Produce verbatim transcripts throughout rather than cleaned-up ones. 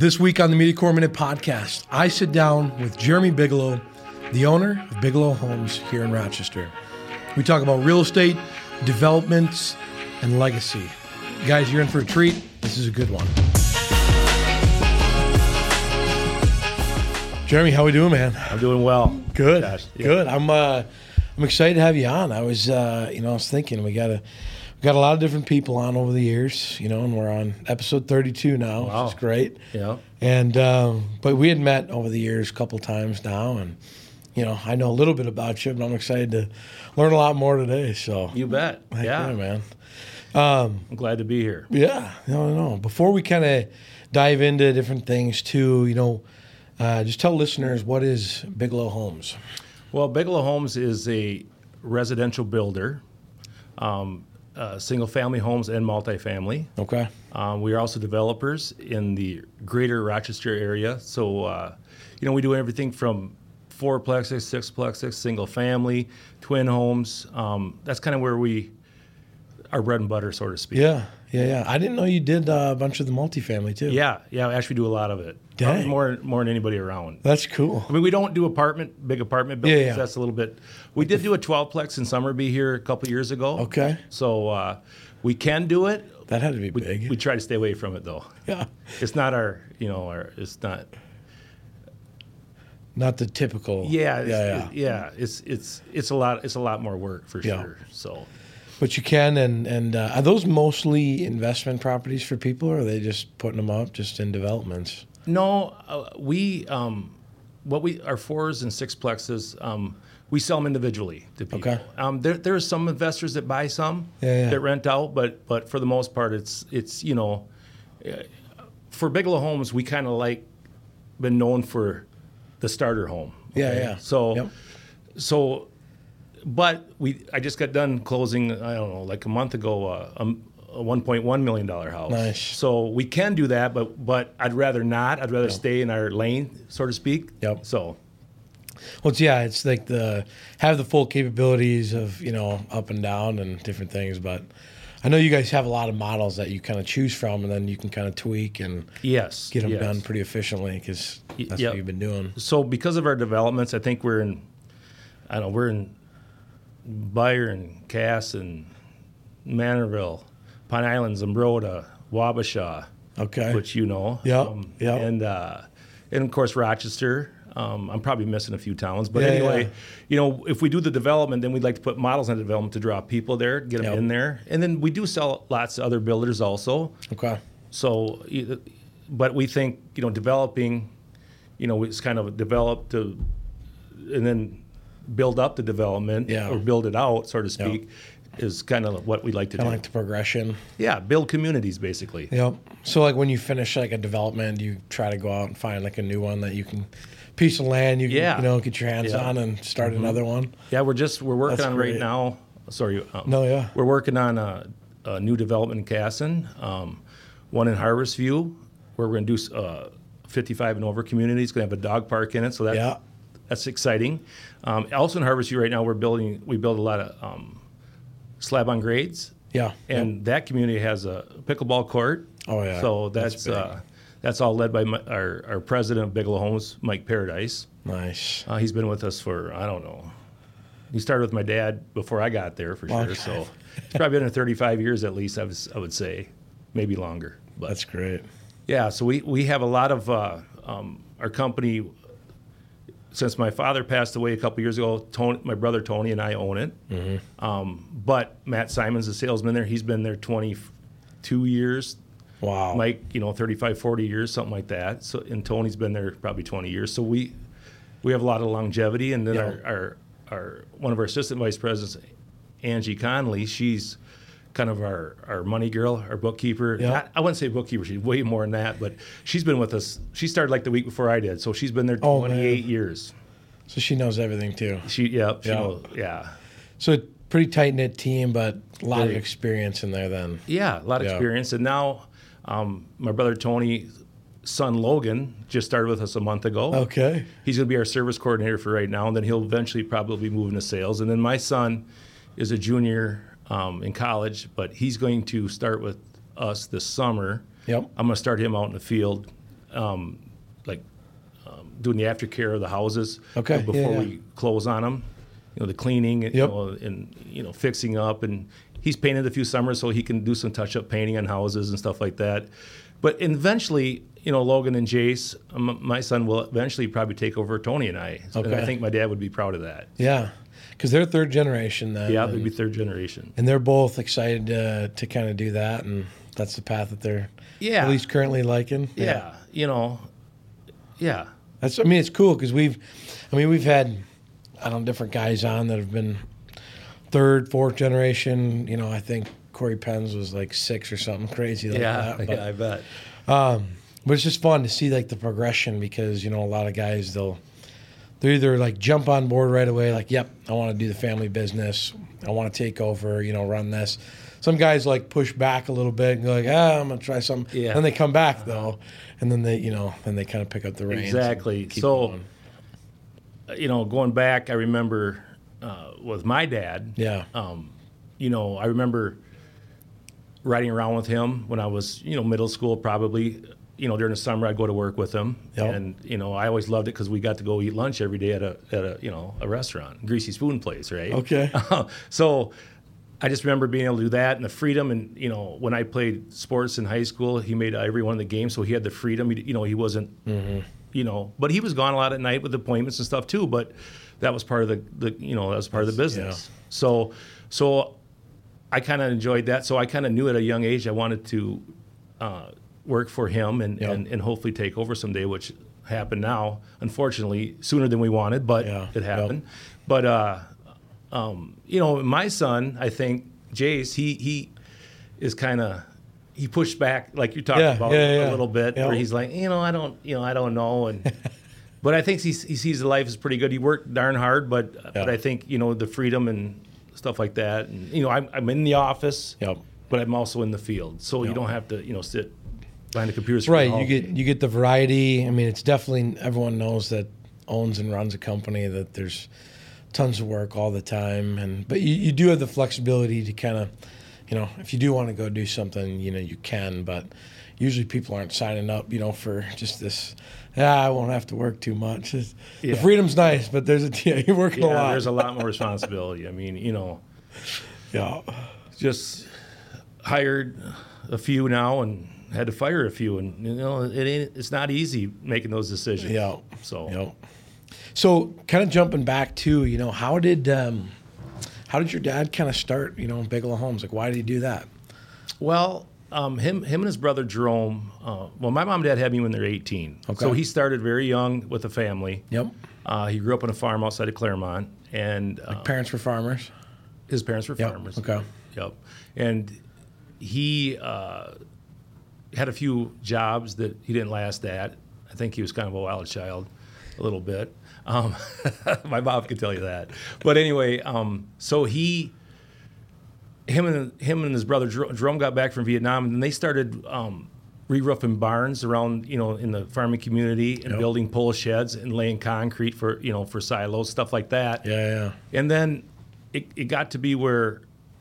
This week on the Media Corps Minute podcast, I sit down with Jeremy Bigelow, the owner of Bigelow Homes here in Rochester. We talk about real estate, developments, and legacy. Guys, you're in for a treat. This is a good one. Jeremy, how we doing, man? I'm doing well. Good, Gosh, yeah. good. I'm uh, I'm excited to have you on. I was, uh, you know, I was thinking we got a we got a lot of different people on over the years, you know, and we're on episode thirty-two now, Wow. which is great. Yeah. And um, but we had met over the years a couple times now, and you know, I know a little bit about you, but I'm excited to learn a lot more today. So You bet. heck Yeah. yeah, man. Um, I'm glad to be here. yeah, no, no, no. Before we kind of dive into different things too, you know, uh, just tell listeners, what is Bigelow Homes? Well, Bigelow Homes is a residential builder, um, uh, single-family homes and multifamily. Okay. Um, we are also developers in the greater Rochester area. So, uh, you know, we do everything from fourplexes, sixplexes, single-family, twin homes. Um, that's kind of where we, our bread and butter, so to speak. Yeah, yeah, yeah. I didn't know you did uh, a bunch of the multifamily too. Yeah, yeah. We actually do a lot of it. Dang. Probably more, more than anybody around. That's cool. I mean, we don't do apartment, big apartment buildings. Yeah, yeah. That's a little bit. We did do a twelve-plex in Summerby here a couple years ago. Okay. So uh, we can do it. That had to be We, big. we try to stay away from it though. yeah. It's not our, you know, our. It's not. Not the typical. Yeah, it's, yeah, yeah. it- yeah. It's it's it's a lot. It's a lot more work for Yeah. sure. So But you can, and and uh, are those mostly investment properties for people, or are they just putting them up just in developments? no, uh, we um, what we our fours and sixplexes. Um, we sell them individually to people. Okay. Um, there there are some investors that buy some Yeah, yeah. that rent out, but but for the most part, it's it's you know, uh, for Bigelow Homes, we kind of like been known for the starter home. Yeah, yeah. So Yep. so, but we I just got done closing. I don't know, like a month ago, uh, um, a one point one million dollar house. Nice. So we can do that, but but I'd rather not. I'd rather stay in our lane, so to speak. Yep. So. Well, it's, yeah, it's like the have the full capabilities of, you know, up and down and different things. But I know you guys have a lot of models that you kind of choose from, and then you can kind of tweak and Yes. get them yes. done pretty efficiently because Y- that's yep. what you've been doing. So because of our developments, I think we're in, I don't know, we're in Byron, Cass, and Manorville, Pine Island, Zumbrota, Wabasha, Okay. which you know. Yep, yep. And, uh, and of course, Rochester. Um, I'm probably missing a few towns. But Yeah, anyway, yeah. you know, if we do the development, then we'd like to put models on the development to draw people there, get them Yep. in there. And then we do sell lots of other builders also. Okay. So, either- but we think, you know, developing, you know, it's kind of develop to, and then build up the development Yeah. or build it out, so to speak, is kind of what we like to Kind do. of like the progression. Yeah, build communities basically. Yep. So like when you finish like a development, you try to go out and find like a new one that you can piece of land you can, Yeah. you know, get your hands Yeah. on and start another one. Yeah, we're just we're working That's on great. right now. Sorry, um, No, yeah. we're working on a, a new development in Casson, um, one in Harvest View, where we're going to do uh, fifty-five and over communities. Going to have a dog park in it, so that's Yeah. that's exciting. Um, also in Harvest View right now, we're building we build a lot of um, slab on grades, Yeah. and that community has a pickleball court. Oh, yeah. So That's that's big. uh, that's all led by my, our our president of Bigelow Homes, Mike Paradise. Nice. Uh, he's been with us for, I don't know. He started with my dad before I got there, for Long sure. time. So he's probably been there thirty-five years at least, I, was, I would say. Maybe longer. But That's great. yeah, so we, we have a lot of uh, um, our company. Since my father passed away a couple years ago, Tony, my brother Tony and I own it. Mm-hmm. Um, but Matt Simon's the salesman there. He's been there twenty-two years. Wow. Mike, you know, thirty-five, forty years, something like that. So, and Tony's been there probably twenty years. So we we have a lot of longevity. And then Yeah. our, our our one of our assistant vice presidents, Angie Conley, she's kind of our, our money girl, our bookkeeper. Yeah. Not, I wouldn't say bookkeeper, she's way more than that, but she's been with us. She started like the week before I did. So she's been there Oh, man. twenty-eight years. So she knows everything too. She, yeah, she Yeah. knows, yeah. So pretty tight knit team, but a lot of Very. experience in there then. Yeah, a lot of Yeah. experience. And now um, my brother Tony's son Logan just started with us a month ago. Okay. He's going to be our service coordinator for right now, and then he'll eventually probably be moving to sales. And then my son is a junior um, in college, but he's going to start with us this summer. Yep. I'm going to start him out in the field um, like um, doing the aftercare of the houses. Okay, you know, before yeah, yeah. we close on them. You know, the cleaning, you Yep. know, and you know, fixing up, and he's painted a few summers, so he can do some touch-up painting on houses and stuff like that. But eventually, you know, Logan and Jace, um, my son, will eventually probably take over Tony and I. And Okay. I think my dad would be proud of that. Yeah, because they're third generation then. Yeah, and, they'd be third generation. and they're both excited to, to kind of do that, and that's the path that they're Yeah. at least currently liking. Yeah, you know, yeah. That's. I mean, it's cool because we've, I mean, we've had, I don't know, different guys on that have been third, fourth generation. You know, I think Corey Penns was like six or something crazy like Yeah, that. But, yeah, I bet. Um, but it's just fun to see like the progression because you know a lot of guys they'll they either like jump on board right away, like, yep, I want to do the family business, I want to take over, you know, run this. Some guys like push back a little bit and go like, ah, I'm gonna try something. Yeah. Then they come back though, and then they, you know, then they kind of pick up the reins. and Exactly. keep So, going. you know, going back, I remember uh, with my dad. Yeah. Um, you know, I remember riding around with him when I was, you know, middle school probably. You know, during the summer I'd go to work with him, Yep. and you know, I always loved it because we got to go eat lunch every day at a at a you know a restaurant, Greasy Spoon place, right? Okay. So I just remember being able to do that and the freedom. And you know, when I played sports in high school, he made every one of the games, so he had the freedom. He, you know, he wasn't, Mm-hmm. you know, but he was gone a lot at night with appointments and stuff too. But that was part of the, the you know, that was part of the business. yeah. So, so I kind of enjoyed that. So I kind of knew at a young age I wanted to uh, work for him and, Yep. and and hopefully take over someday, which happened now, unfortunately, sooner than we wanted, but Yeah. it happened. But uh, um, you know, my son, I think Jace, he he is kind of he pushed back like you talked Yeah, about yeah, yeah. a little bit, Yeah. where he's like, you know, I don't, you know, I don't know, and but I think he he sees the life is pretty good. He worked darn hard, but but I think you know the freedom and stuff like that, and you know, I'm I'm in the office, Yep. but I'm also in the field, so you Yep. don't have to you know sit behind the computer screen. Right, all you day. get you get the variety. I mean, it's definitely everyone knows that owns and runs a company that there's tons of work all the time, and but you, you do have the flexibility to kind of, you know, if you do want to go do something, you know, you can. But usually people aren't signing up, you know, for just this. Yeah, I won't have to work too much. It's, Yeah. The freedom's nice, but there's a yeah, you're working yeah, a lot. there's a lot more responsibility. I mean, you know, yeah, just hired a few now and had to fire a few, and you know it ain't it's not easy making those decisions. yeah. So Yep. So, kind of jumping back to, you know, how did um, how did your dad kind of start, you know, Bigelow Homes? Like, why did he do that? well, um, him him and his brother Jerome. Uh, well, my mom and dad had me when they were eighteen. Okay. So he started very young with a family. Yep. Uh, he grew up on a farm outside of Claremont, and uh, Parents were farmers. his parents were Yep. farmers. Okay. Yep. And he uh, had a few jobs that he didn't last at. I think he was kind of a wild child, a little bit. Um, my mom could tell you that. But anyway, um, so he, him and him and his brother Jer- Jerome got back from Vietnam, and they started um, re-roofing barns around, you know, in the farming community, and Yep. building pole sheds and laying concrete for, you know, for silos, stuff like that. Yeah, yeah. And then it, it got to be where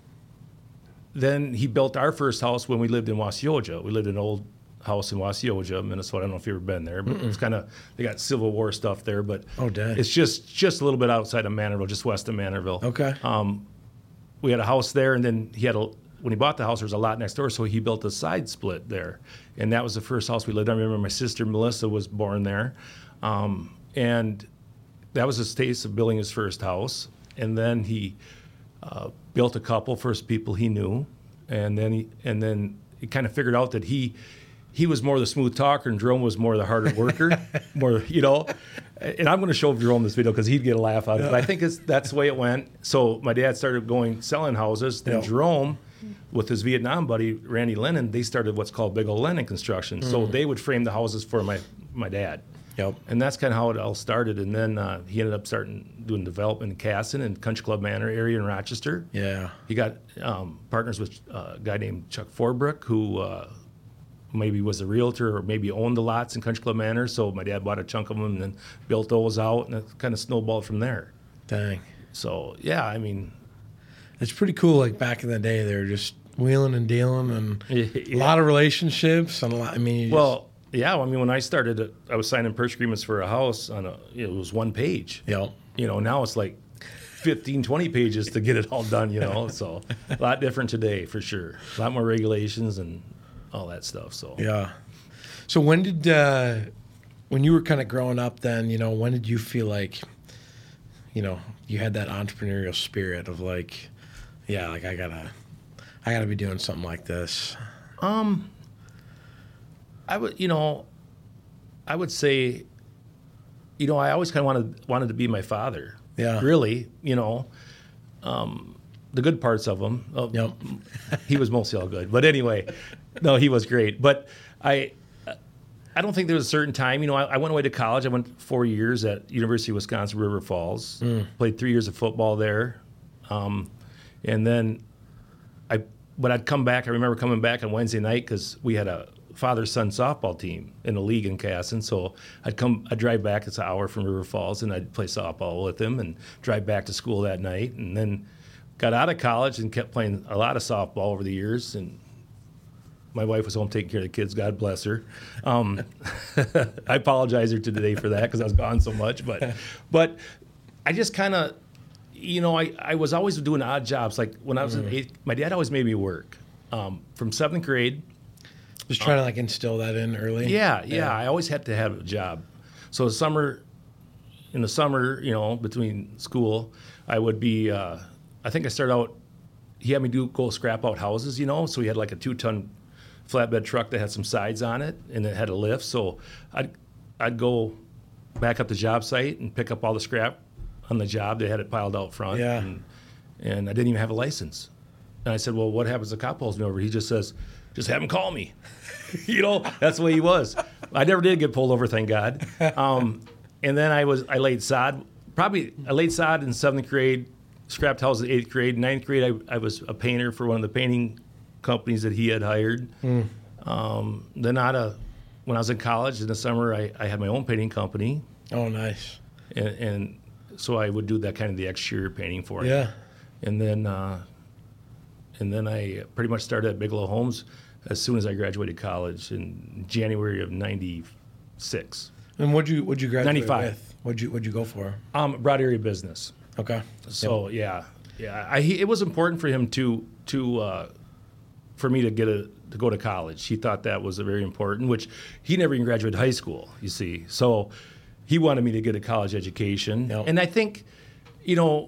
then he built our first house when we lived in Wasioja. We lived in an old house in Wasioja, Minnesota. I don't know if you've ever been there, but it's kind of, they got Civil War stuff there, but Oh, dang. it's just just a little bit outside of Manorville, just west of Manorville. Okay. Um, we had a house there, and then he had a, when he bought the house, there was a lot next door, so he built a side split there. And that was the first house we lived in. I remember my sister Melissa was born there. Um, and that was his taste of building his first house. And then he uh, built a couple, first people he knew. And then he, and then he kind of figured out that he, he was more the smooth talker, and Jerome was more the harder worker, more, you know. And I'm going to show Jerome this video because he'd get a laugh out of it. But I think it's, that's the way it went. So my dad started going, selling houses. Then Yeah. Jerome, with his Vietnam buddy, Randy Lennon, they started what's called Big Ol' Lennon Construction. So they would frame the houses for my, my dad. Yep. And that's kind of how it all started. And then uh, he ended up starting doing development in Casson and Country Club Manor area in Rochester. Yeah. He got um, partners with uh, a guy named Chuck Forbrook, who uh, maybe was a realtor or maybe owned the lots in Country Club Manor. So my dad bought a chunk of them and then built those out, and it kind of snowballed from there. Dang. So, yeah, I mean, It's pretty cool. Like back in the day, they were just wheeling and dealing and yeah. a lot of relationships and a lot. I mean, you Well, Yeah, well, I mean, when I started, I was signing purchase agreements for a house on a, it was one page. Yeah. You know, now it's like fifteen, twenty pages to get it all done, you know. So a lot different today, for sure. A lot more regulations and all that stuff. So Yeah. So when did, uh, when you were kind of growing up then, you know, when did you feel like, you know, you had that entrepreneurial spirit of like, yeah, like I gotta, I gotta be doing something like this? Um, I would, you know, I would say, you know, I always kind of wanted wanted to be my father. Yeah. Really, you know, um, the good parts of him. Uh, Yep. He was mostly all good, but anyway, no, he was great. But I, I don't think there was a certain time. You know, I, I went away to college. I went four years at University of Wisconsin River Falls. Mm. Played three years of football there, um, and then I. When I'd come back, I remember coming back on Wednesday night because we had a father-son softball team in a league in Casson. So I'd come, I'd drive back. It's an hour from River Falls, and I'd play softball with him and drive back to school that night. And then got out of college and kept playing a lot of softball over the years. And my wife was home taking care of the kids. God bless her. Um, I apologize her today for that because I was gone so much. But, but I just kind of, you know, I, I was always doing odd jobs. Like when I was Mm. in eighth, my dad always made me work. Um, from seventh grade. Just trying to like instill that in early. Yeah, yeah, I always had to have a job. So the summer, in the summer, you know, between school, I would be, uh, I think I started out, he had me do go scrap out houses, you know, so he had like a two-ton flatbed truck that had some sides on it and it had a lift. So I'd, I'd go back up the job site and pick up all the scrap on the job. They had it piled out front. Yeah. And, and I didn't even have a license. And I said, well, what happens if the cop pulls me over? He just says, just have him call me. You know, that's the way he was. I never did get pulled over, thank God. Um, and then I was I laid sod. Probably I laid sod in seventh grade, scrapped houses in eighth grade. Ninth grade, I, I was a painter for one of the painting companies that he had hired. Mm. Um, then out of, when I was in college in the summer, I, I had my own painting company. Oh, nice. And, and so I would do that kind of the exterior painting for him. Yeah. And then, uh, and then I pretty much started at Bigelow Homes as soon as I graduated college in January of ninety-six. And what'd you, what'd you graduate ninety-five. with? What'd you, what'd you go for? Um, broad area business. Okay. So yeah, yeah. I, he, it was important for him to to uh, for me to get a to go to college. He thought that was a very important, which he never even graduated high school. You see, so he wanted me to get a college education, Yep. and I think, you know,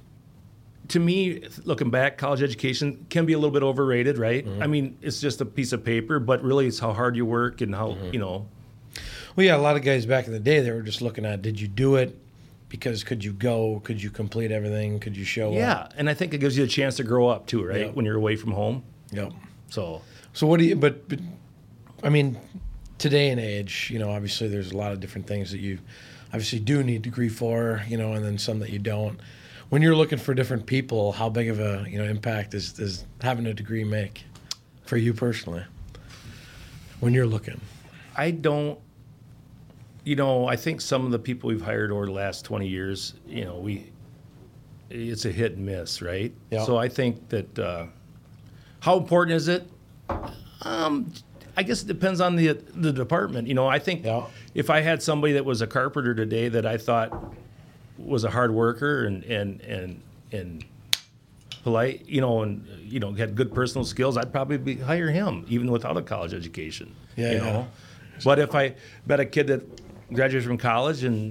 to me, looking back, college education can be a little bit overrated, right? Mm-hmm. I mean, it's just a piece of paper, but really, it's how hard you work and how Mm-hmm. you know. Well, yeah, a lot of guys back in the day, they were just looking at, did you do it? Because could you go? Could you complete everything? Could you show up? Yeah, and I think it gives you a chance to grow up too, right? Yep. When you're away from home. Yep. So So what do you, but, but, I mean, today and age, you know, obviously there's a lot of different things that you obviously do need degree for, you know, and then some that you don't. When you're looking for different people, how big of a, you know, impact is, does having a degree make for you personally when you're looking? I don't, you know, I think some of the people we've hired over the last twenty years, you know, we, it's a hit and miss, right? Yeah. So I think that, uh, how important is it? Um, I guess it depends on the the department. You know, I think Yeah. if I had somebody that was a carpenter today that I thought was a hard worker and and and and polite, you know, and you know had good personal skills, I'd probably be, hire him even without a college education. Yeah, you yeah. know. But if I met a kid that graduated from college and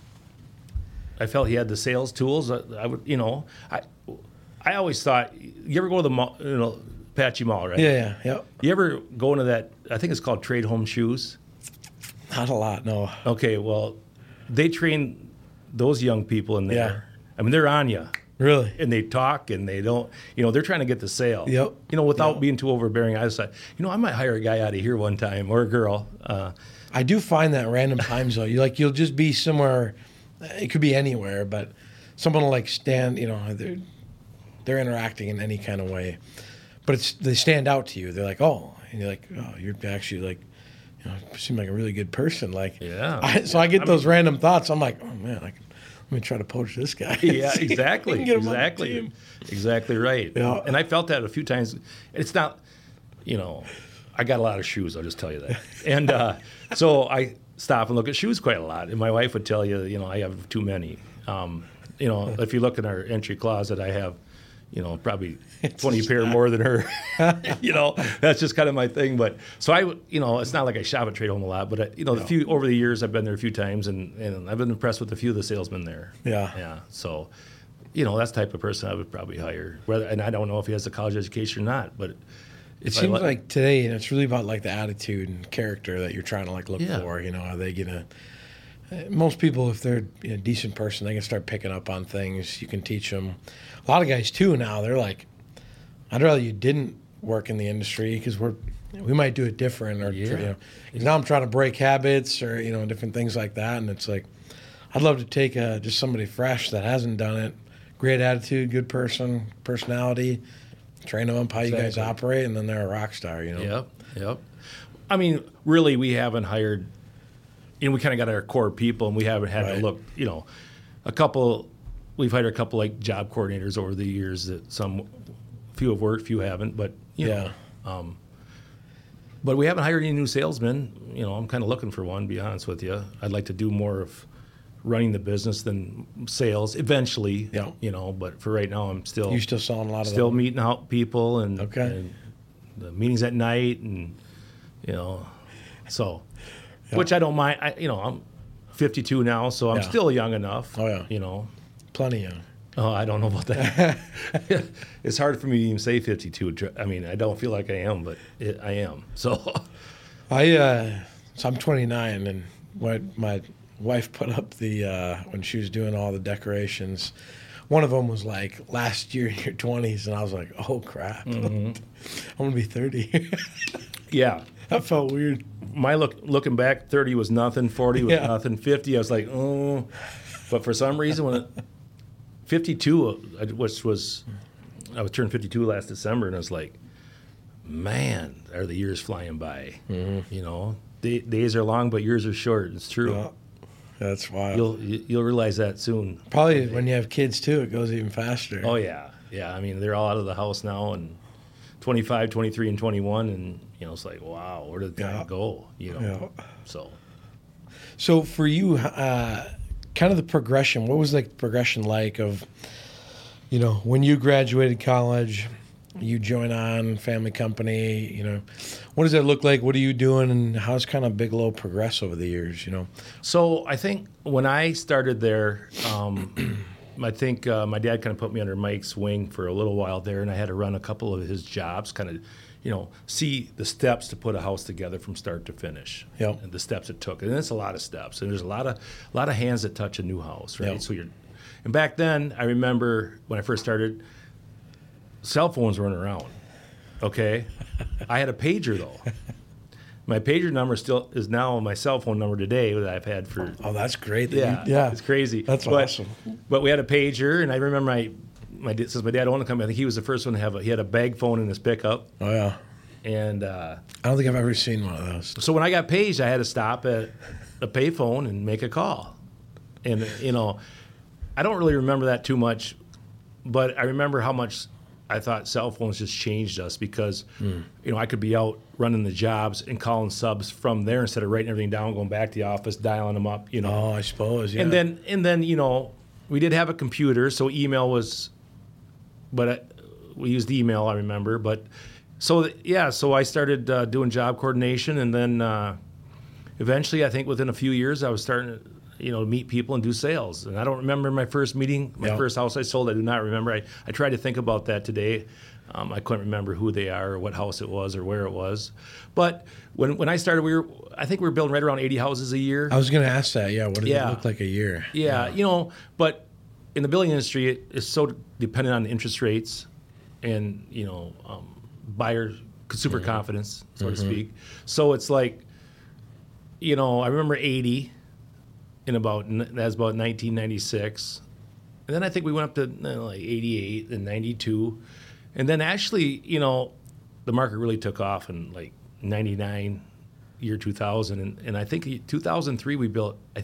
I felt he had the sales tools, I, I would, you know, I I always thought, you ever go to the mall, you know, Apache Mall, right? Yeah, yeah, yeah. You ever go into that? I think it's called Trade Home Shoes. Not a lot, no. Okay, well, they train those young people in there. Yeah. I mean, they're on you, Really? and they talk, and they don't, you know, they're trying to get the sale. Yep. You know, without Yep. being too overbearing. I decided, you know, I might hire a guy out of here one time or a girl. Uh, I do find that random times though. You like you'll just be somewhere. It could be anywhere, but someone will like stand. You know, they're they're interacting in any kind of way, but it's they stand out to you. They're like, oh, and you're like, oh, you're actually like, you know, seem like a really good person. Like, Yeah. I, so I get I those mean- random thoughts. I'm like, oh man, I can, let me try to poach this guy. yeah, See if I exactly, can get him on the exactly, team. exactly right. Yeah. And I felt that a few times. It's not, you know, I got a lot of shoes, I'll just tell you that. And uh, so I stop and look at shoes quite a lot. And my wife would tell you, you know, I have too many. Um, you know, if you look in our entry closet, I have, you know, probably twenty pair more than her. You know, that's just kind of my thing. But so I, you know, it's not like I shop at Trade Home a lot, but I, you know, the No. few over the years I've been there a few times, and, and I've been impressed with a few of the salesmen there. Yeah. Yeah. So, you know, that's the type of person I would probably hire. Whether, and I don't know if he has a college education or not, but It if I seems let- like today, and it's really about like the attitude and character that you're trying to like look Yeah. for. You know, are they gonna? uh, Most people, if they're a decent person, they can start picking up on things. You can teach them. A lot of guys too now. They're like, I'd rather you didn't work in the industry because we're we might do it different, or Yeah. you know, 'cause now I'm trying to break habits or you know different things like that. And it's like, I'd love to take uh just somebody fresh that hasn't done it, great attitude, good person, personality. Train them up how you guys Exactly. operate, and then they're a rock star, you know? Yep, yep. I mean, really, we haven't hired, you know, we kind of got our core people, and we haven't had Right. to look, you know, a couple, we've hired a couple like job coordinators over the years that some, few have worked, few haven't, but, you Yeah. know, but we haven't hired any new salesmen. You know, I'm kind of looking for one, to be honest with you. I'd like to do more of running the business than sales eventually, Yeah. you know, but for right now, I'm still. You still selling a lot of Still them? meeting out people and, Okay. and the meetings at night and you know so which I don't mind. I you know I'm fifty-two now, so I'm Yeah. still young enough. Oh, yeah. You know. Plenty of. Oh, I don't know about that. It's hard for me to even say fifty-two. I mean, I don't feel like I am, but it, I am. So I uh, so I'm twenty-nine, and what my wife put up the uh, when she was doing all the decorations. One of them was like last year in your twenties, and I was like, oh crap, Mm-hmm. I'm gonna be thirty. yeah. That felt weird. My look looking back, thirty was nothing, forty was Yeah. nothing, fifty I was like, oh. But for some reason, when it, fifty-two, uh, which was, I was turned fifty-two last December, and I was like, man, are the years flying by? Mm-hmm. You know, day, days are long, but years are short. It's true. Yeah, that's wild. You'll you- you'll realize that soon. Probably when you have kids too, it goes even faster. Oh yeah, yeah. I mean, they're all out of the house now, and twenty-five, twenty-three, and twenty-one, and you know, it's like, wow, where did time Yeah. go? You know, Yeah. so. So for you, uh, kind of the progression. What was the progression like of, you know, when you graduated college, you join on family company. You know, what does that look like? What are you doing, and how's kind of Bigelow progress over the years? You know. So I think when I started there, um, I think uh, my dad kind of put me under Mike's wing for a little while there, and I had to run a couple of his jobs, kind of, you know, see the steps to put a house together from start to finish. Yep. And the steps it took, and it's a lot of steps, and there's a lot of a lot of hands that touch a new house, right? Yep. So you're, and back then I remember when I first started, cell phones weren't around. Okay, I had a pager though. My pager number still is now my cell phone number today that I've had for Oh, that's great. that yeah, you- yeah. it's crazy. That's but, awesome. But we had a pager, and I remember my my da- since my dad owned the company, I think he was the first one to have a he had a bag phone in his pickup, Oh yeah. and uh, I don't think I've ever seen one of those. so when I got paged, I had to stop at a payphone and make a call, and you know, I don't really remember that too much, but I remember how much I thought cell phones just changed us because, Hmm. you know, I could be out running the jobs and calling subs from there instead of writing everything down, going back to the office, dialing them up, you know. Oh, I suppose. Yeah. And then, and then, you know, we did have a computer, so email was, but uh, we used email, I remember. But so yeah, so I started uh, doing job coordination, and then uh, eventually, I think within a few years, I was starting to, you know, meet people and do sales. And I don't remember my first meeting, my Yeah. first house I sold. I do not remember. I, I tried to think about that today. Um, I couldn't remember who they are or what house it was or where it was. But when when I started, we were I think we were building right around eighty houses a year. I was going to ask that. Yeah. What did Yeah. it look like a year? Yeah, you know, but in the building industry, it is so dependent on interest rates and, you know, um, buyer consumer confidence, so to speak. So it's like, you know, I remember eighty in about, that's about nineteen ninety-six. And then I think we went up to you know, like eighty-eight and ninety-two. And then actually, you know, the market really took off in like ninety-nine, year two thousand. And, and I think two thousand three we built, I, th-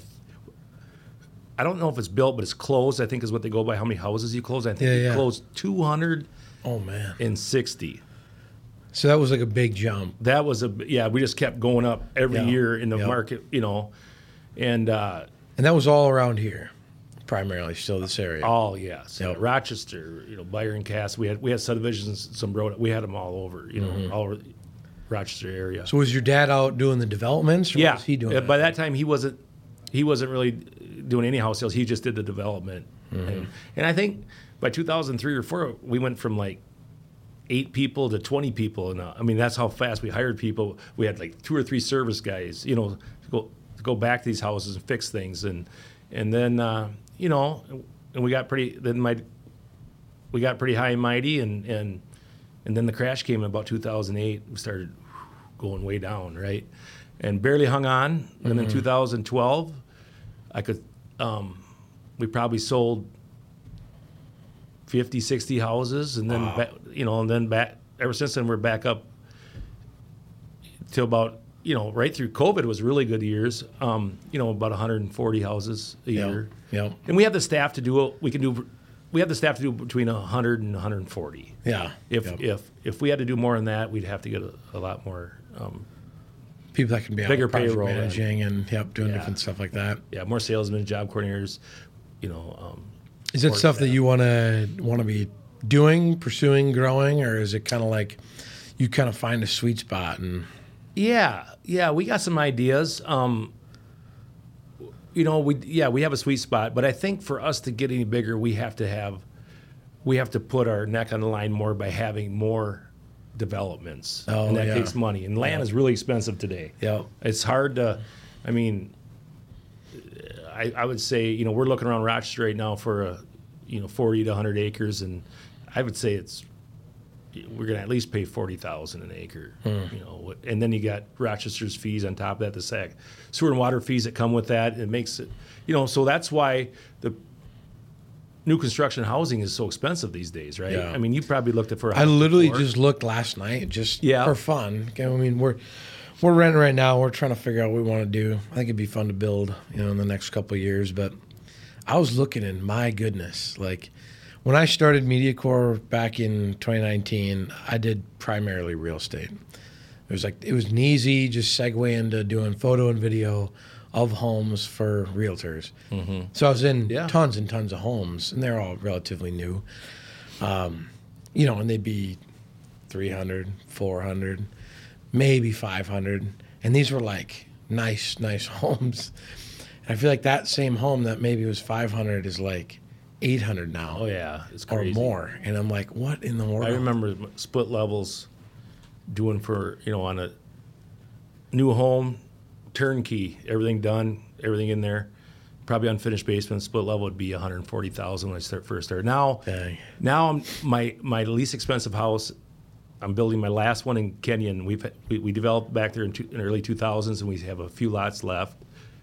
I don't know if it's built, but it's closed, I think is what they go by, how many houses you close. I think Yeah, we yeah. closed two hundred Oh man. sixty. So that was like a big jump. That was a yeah. We just kept going up every Yeah. year in the Yep. market, you know, and uh, And that was all around here, primarily still this area. all yes, Yep. Rochester, you know, Byron, Cass. We had we had subdivisions, some road. We had them all over, you know, Mm-hmm. all over the Rochester area. So was your dad out doing the developments, or yeah, what was he doing? Uh, By that time, he wasn't he wasn't really doing any house sales. He just did the development, Mm-hmm. and, and I think by two thousand three or four, we went from like eight people to twenty people, and uh, I mean that's how fast we hired people. We had like two or three service guys, you know, to go to go back to these houses and fix things, and and then uh, you know, and we got pretty then my we got pretty high and mighty, and and and then the crash came in about two thousand eight. We started going way down, right, and barely hung on. And then two thousand twelve, I could um, we probably sold fifty, sixty houses, and then Wow. back, you know, and then back. Ever since then, we're back up to about you know right through COVID was really good years. Um, you know, about one hundred forty houses a Yep. year, Yep. and we have the staff to do it. We can do. We have the staff to do between one hundred and one hundred forty. Yeah. If Yep. if if we had to do more than that, we'd have to get a, a lot more. Um, People that can be out Bigger project payroll. managing and yep, doing Yeah. different stuff like that. yeah, more salesmen, job coordinators. You know. Um, Is it support stuff that staff. you want to want to be doing, pursuing, growing, or is it kind of like you kind of find a sweet spot and Yeah, yeah, we got some ideas. Um, you know, we yeah we have a sweet spot, but I think for us to get any bigger, we have to have we have to put our neck on the line more by having more developments, Oh, and that yeah. takes money. And land Yeah. is really expensive today. Yep. It's hard to, I mean, I, I would say you know we're looking around Rochester right now for a you know forty to one hundred acres, and I would say it's we're going to at least pay forty thousand an acre, you know, and then you got Rochester's fees on top of that, the S A C sewer and water fees that come with that. It makes it, you know, so that's why the new construction housing is so expensive these days, right? Yeah. I mean, you probably looked at for a I house literally before. just looked last night just Yeah. for fun. Okay, I mean, we're we're renting right now. We're trying to figure out what we want to do. I think it'd be fun to build, you know, in the next couple of years. But I was looking, and my goodness, like when I started MediaCore back in twenty nineteen, I did primarily real estate. It was like it was an easy just segue into doing photo and video of homes for realtors. So I was in Yeah. tons and tons of homes, and they're all relatively new. Um, you know, and they'd be three hundred, four hundred, maybe five hundred. And these were like nice, nice homes. And I feel like that same home that maybe was five hundred is like eight hundred now Oh yeah, it's or crazy. more. And I'm like, what in the world? I remember split levels doing for, you know, on a new home, turnkey, everything done, everything in there. Probably unfinished basement, split level would be one hundred forty thousand when I start first started. Now, Dang. now I'm, my my least expensive house, I'm building my last one in Kenyon. We've we, we developed back there in, two, in early two thousands, and we have a few lots left.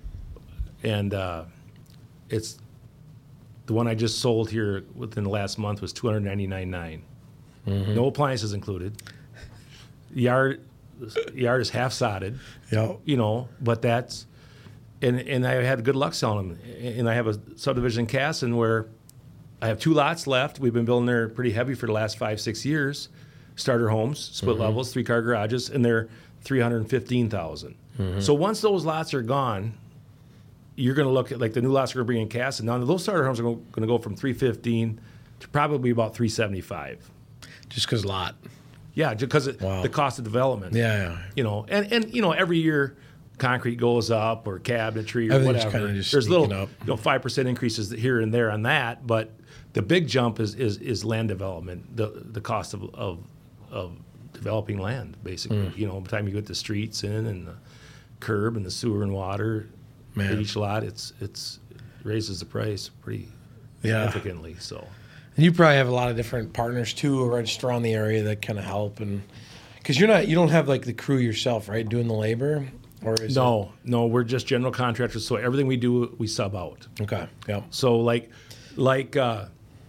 And uh, it's the one I just sold here within the last month was two hundred ninety-nine thousand nine hundred. No appliances included. Yard yard is half sodded, Yep. you know, but that's and and I had good luck selling them. And I have a subdivision in Casson where I have two lots left. We've been building there pretty heavy for the last five, six years. Starter homes, split levels, three car garages, and they're three hundred fifteen thousand. So once those lots are gone, you're going to look at like the new lots we're going to bring in Casson. Now those starter homes are going to go from three fifteen to probably about three seventy-five. Just because lot. Yeah, because Wow. the cost of development. Yeah, yeah. You know, and, and you know, every year concrete goes up or cabinetry or Everything's whatever. kinda just There's little, sneaking up. you know, five percent increases here and there on that, but the big jump is is, is land development, the the cost of of, of developing land, basically. Mm. You know, by the time you get the streets in and the curb and the sewer and water Man. at each lot, it's it's it raises the price pretty Yeah. significantly. So. And you probably have a lot of different partners too, who are just around the area that kind of help, and because you're not, you don't have like the crew yourself, right? Doing the labor, or is No, no, we're just general contractors. So everything we do, we sub out. it? Okay. Yep. So like, like uh,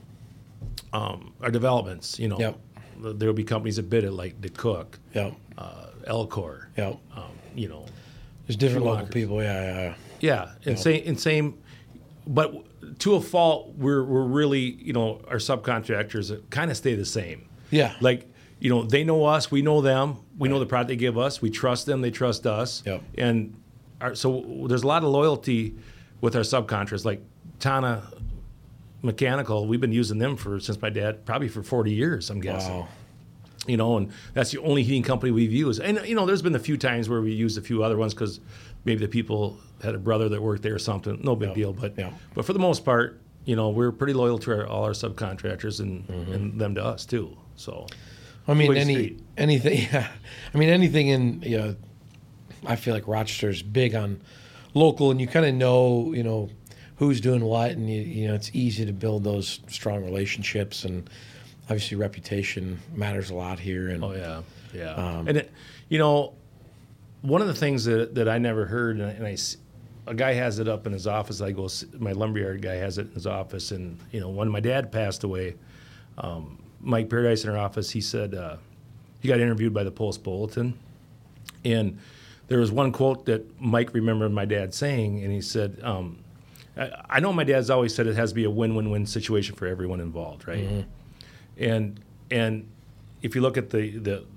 um, our developments, you know, Yep. there will be companies that bid it, like DeCook, Yep. uh, Elcor, Yep. um, you know, There's different Shoe local lockers. people. Yeah, yeah, yeah. yeah, and same, and same, but to a fault, we're we're really, you know, our subcontractors kind of stay the same. Yeah. Like, you know, they know us, we know them, we know the product they give us, we trust them, they trust us. Yep. And our, so there's a lot of loyalty with our subcontractors, like Tana Mechanical. We've been using them for since my dad, probably for forty years, I'm guessing. Wow. You know, and that's the only heating company we've used. And, you know, there's been a few times where we used a few other ones because maybe the people had a brother that worked there or something. No big Yep. deal. But Yep. but for the most part, you know, we're pretty loyal to our, all our subcontractors and, Mm-hmm. and them to us, too. So, I mean, Way any street. anything. Yeah. I mean, anything in you know, I feel like Rochester's big on local, and you kind of know, you know, who's doing what, and you, you know, it's easy to build those strong relationships, and obviously reputation matters a lot here. And oh, yeah. Yeah. Um, and, it, you know, one of the things that, that I never heard, and I, and I s- a guy has it up in his office. I go, s- my lumberyard guy has it in his office. And, you know, when my dad passed away, um, Mike Paradise in our office, he said uh, he got interviewed by the Post Bulletin. And there was one quote that Mike remembered my dad saying, and he said, um, I, I know my dad's always said it has to be a win-win-win situation for everyone involved, right? Mm-hmm. And and if you look at the, the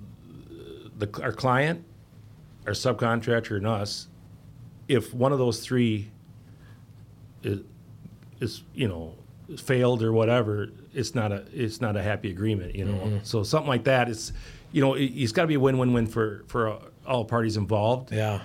the our client, our subcontractor, and us, if one of those three is, is you know failed or whatever, it's not a it's not a happy agreement, you know. Mm-hmm. So something like that, it's you know it, it's got to be a win-win-win for for all parties involved. yeah,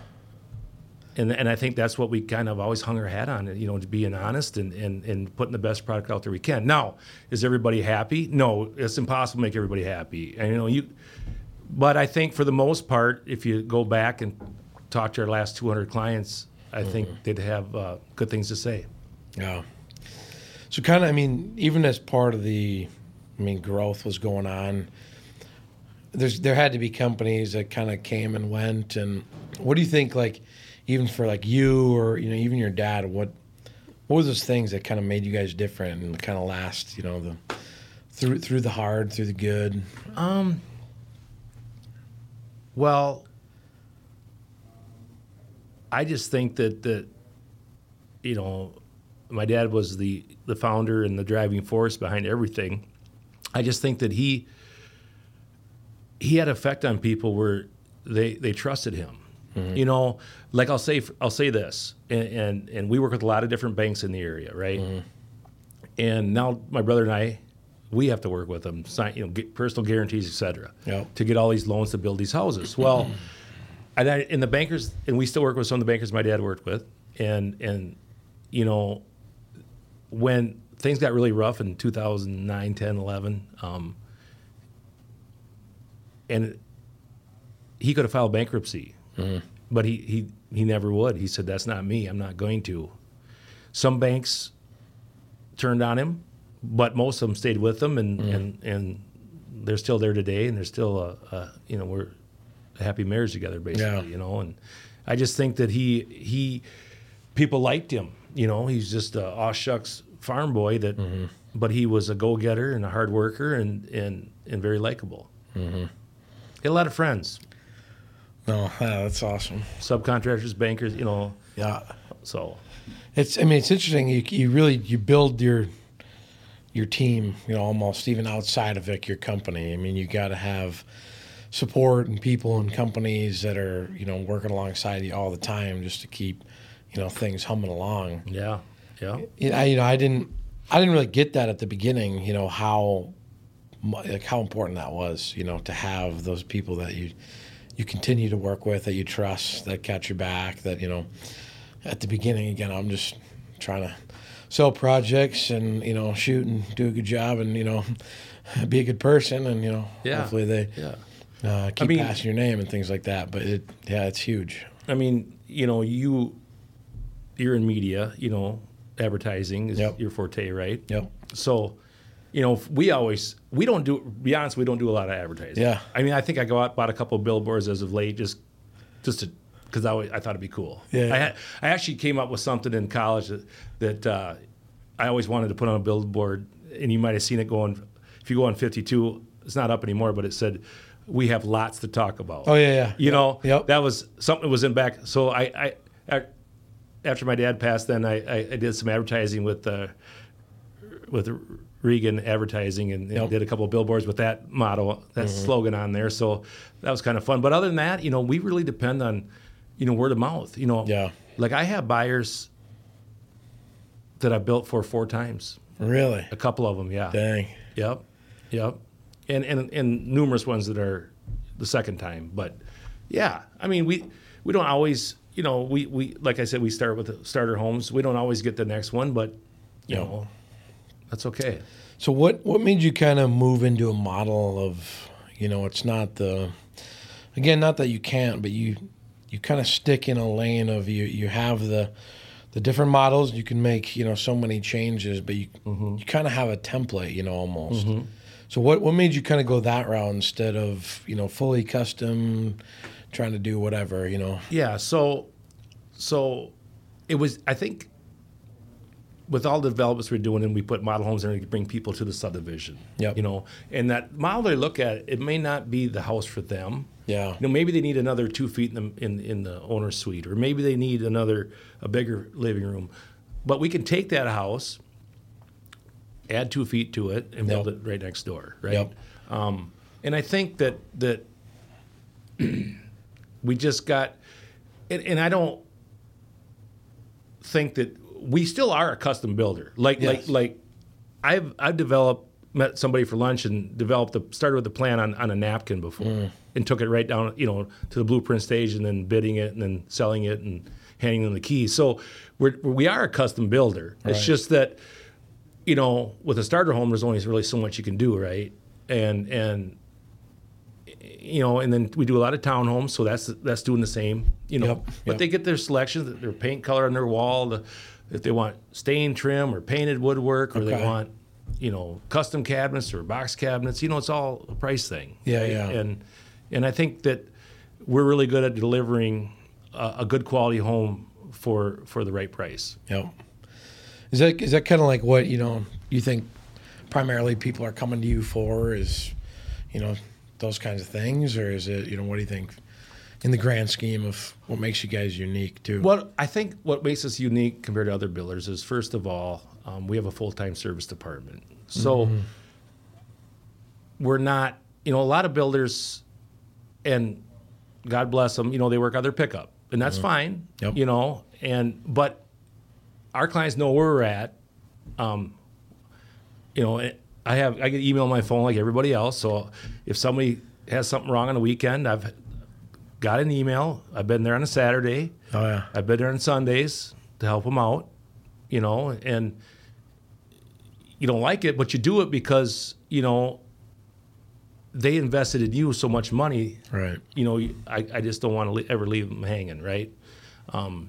And and I think that's what we kind of always hung our hat on, you know, to being honest and, and, and putting the best product out there we can. Now, is everybody happy? No, it's impossible to make everybody happy. And you know, you but I think for the most part, if you go back and talk to our last two hundred clients, I mm-hmm. think they'd have uh, good things to say. yeah. So kind of, I mean, even as part of the, I mean, growth was going on. There's there had to be companies that kind of came and went. And what do you think, like, even for like you or you know even your dad, what what were those things that kind of made you guys different and kind of last, you know, the through through the hard, through the good? Um. Well, I just think that that you know, my dad was the the founder and the driving force behind everything. I just think that he he had effect on people where they they trusted him. Mm-hmm. You know, like I'll say I'll say this, and, and and we work with a lot of different banks in the area, right? Mm-hmm. And now my brother and I, we have to work with them, sign, you know, get personal guarantees, et cetera, yep. to get all these loans to build these houses. Well, and I, in the bankers, and we still work with some of the bankers my dad worked with, and and you know, when things got really rough in two thousand nine, ten, eleven, um, and he could have filed bankruptcy. Mm-hmm. But he, he, he never would. He said, that's not me. I'm not going to. Some banks turned on him, but most of them stayed with him, and, mm-hmm. and, and they're still there today, and they're still, a, a, you know, we're a happy marriage together, basically, yeah. you know. And I just think that he, he people liked him. You know, he's just a aw shucks farm boy, that, mm-hmm. but he was a go-getter and a hard worker and, and, and very likable. Mm-hmm. He had a lot of friends. No, yeah, that's awesome. Subcontractors, bankers, you know. Yeah. So, it's. I mean, it's interesting. You you really you build your your team. You know, almost even outside of like your company. I mean, you got to have support and people and companies that are you know working alongside you all the time just to keep you know things humming along. Yeah. Yeah. You know, I, you know, I didn't I didn't really get that at the beginning. You know how like how important that was. You know, to have those people that you. you continue to work with, that you trust, that catch your back, that, you know, at the beginning, again, I'm just trying to sell projects and, you know, shoot and do a good job and, you know, be a good person and, you know, yeah. hopefully they yeah. uh, keep I mean, passing your name and things like that. But, it, yeah, it's huge. I mean, you know, you, you're in media, you know, advertising is yep. your forte, right? Yep. So, you know, we always, we don't do, be honest, we don't do a lot of advertising. Yeah. I mean, I think I go out, bought a couple of billboards as of late, just, just to, because I, always, I thought it'd be cool. Yeah. I, had, I actually came up with something in college that, that uh, I always wanted to put on a billboard, and you might have seen it going, if you go on fifty-two, it's not up anymore, but it said, we have lots to talk about. Oh, yeah, yeah. You yep. know, yep. that was something that was in back. So I, I, I after my dad passed, then I, I, I did some advertising with, uh, with Regan Advertising and, and Yep. did a couple of billboards with that motto, that Mm-hmm. slogan on there. So that was kind of fun. But other than that, you know, we really depend on, you know, word of mouth. You know, Yeah. like I have buyers that I built for four times. Really? A couple of them, yeah. Dang. Yep, yep, and and and numerous ones that are the second time. But yeah, I mean, we we don't always, you know, we, we like I said, we start with the starter homes. We don't always get the next one, but you Yeah. know, that's okay. So what what made you kind of move into a model of, you know, it's not the, again, not that you can't, but you you kind of stick in a lane of you you have the the different models, you can make, you know, so many changes, but you Mm-hmm. you kind of have a template, you know, almost. So what what made you kind of go that route instead of, you know, fully custom, trying to do whatever, you know? Yeah, so so it was, I think, with all the developments we're doing, and we put model homes in to bring people to the subdivision. Yep. You know, and that model they look at, it may not be the house for them. Yeah. You know, maybe they need another two feet in the in, in the owner's suite, or maybe they need another a bigger living room. But we can take that house, add two feet to it, and build Yep. it right next door, right? Yep. Um, and I think that that we just got, and, and I don't think that we still are a custom builder. Like Yes. like like I've I've developed met somebody for lunch and developed the started with the plan on, on a napkin before Mm. and took it right down, you know, to the blueprint stage and then bidding it and then selling it and handing them the keys. So we're we are a custom builder. It's Right. just that, you know, with a starter home, there's only really so much you can do, right? And and you know, and then we do a lot of townhomes, so that's that's doing the same, you know. Yep, But yep. they get their selections, their paint color on their wall, the, if they want stain trim or painted woodwork, or Okay. they want, you know, custom cabinets or box cabinets. You know, it's all a price thing. Yeah, right? yeah. And and I think that we're really good at delivering a, a good quality home for for the right price. Yep. Is that is that kind of like what, you know, you think primarily people are coming to you for, is, you know, those kinds of things, or is it, you know, what do you think in the grand scheme of what makes you guys unique too? Well, I think what makes us unique compared to other builders is, first of all, um, we have a full-time service department. So Mm-hmm. we're not, you know, a lot of builders, and God bless them, you know, they work on their pickup, and that's fine, Yep. you know, and but our clients know where we're at. Um, you know, I have I get email on my phone like everybody else. So if somebody has something wrong on the weekend, I've got an email. I've been there on a Saturday. Oh yeah. I've been there on Sundays to help them out, you know, and you don't like it, but you do it because, you know, they invested in you so much money. Right. You know, I, I just don't want to le- ever leave them hanging, right? Um,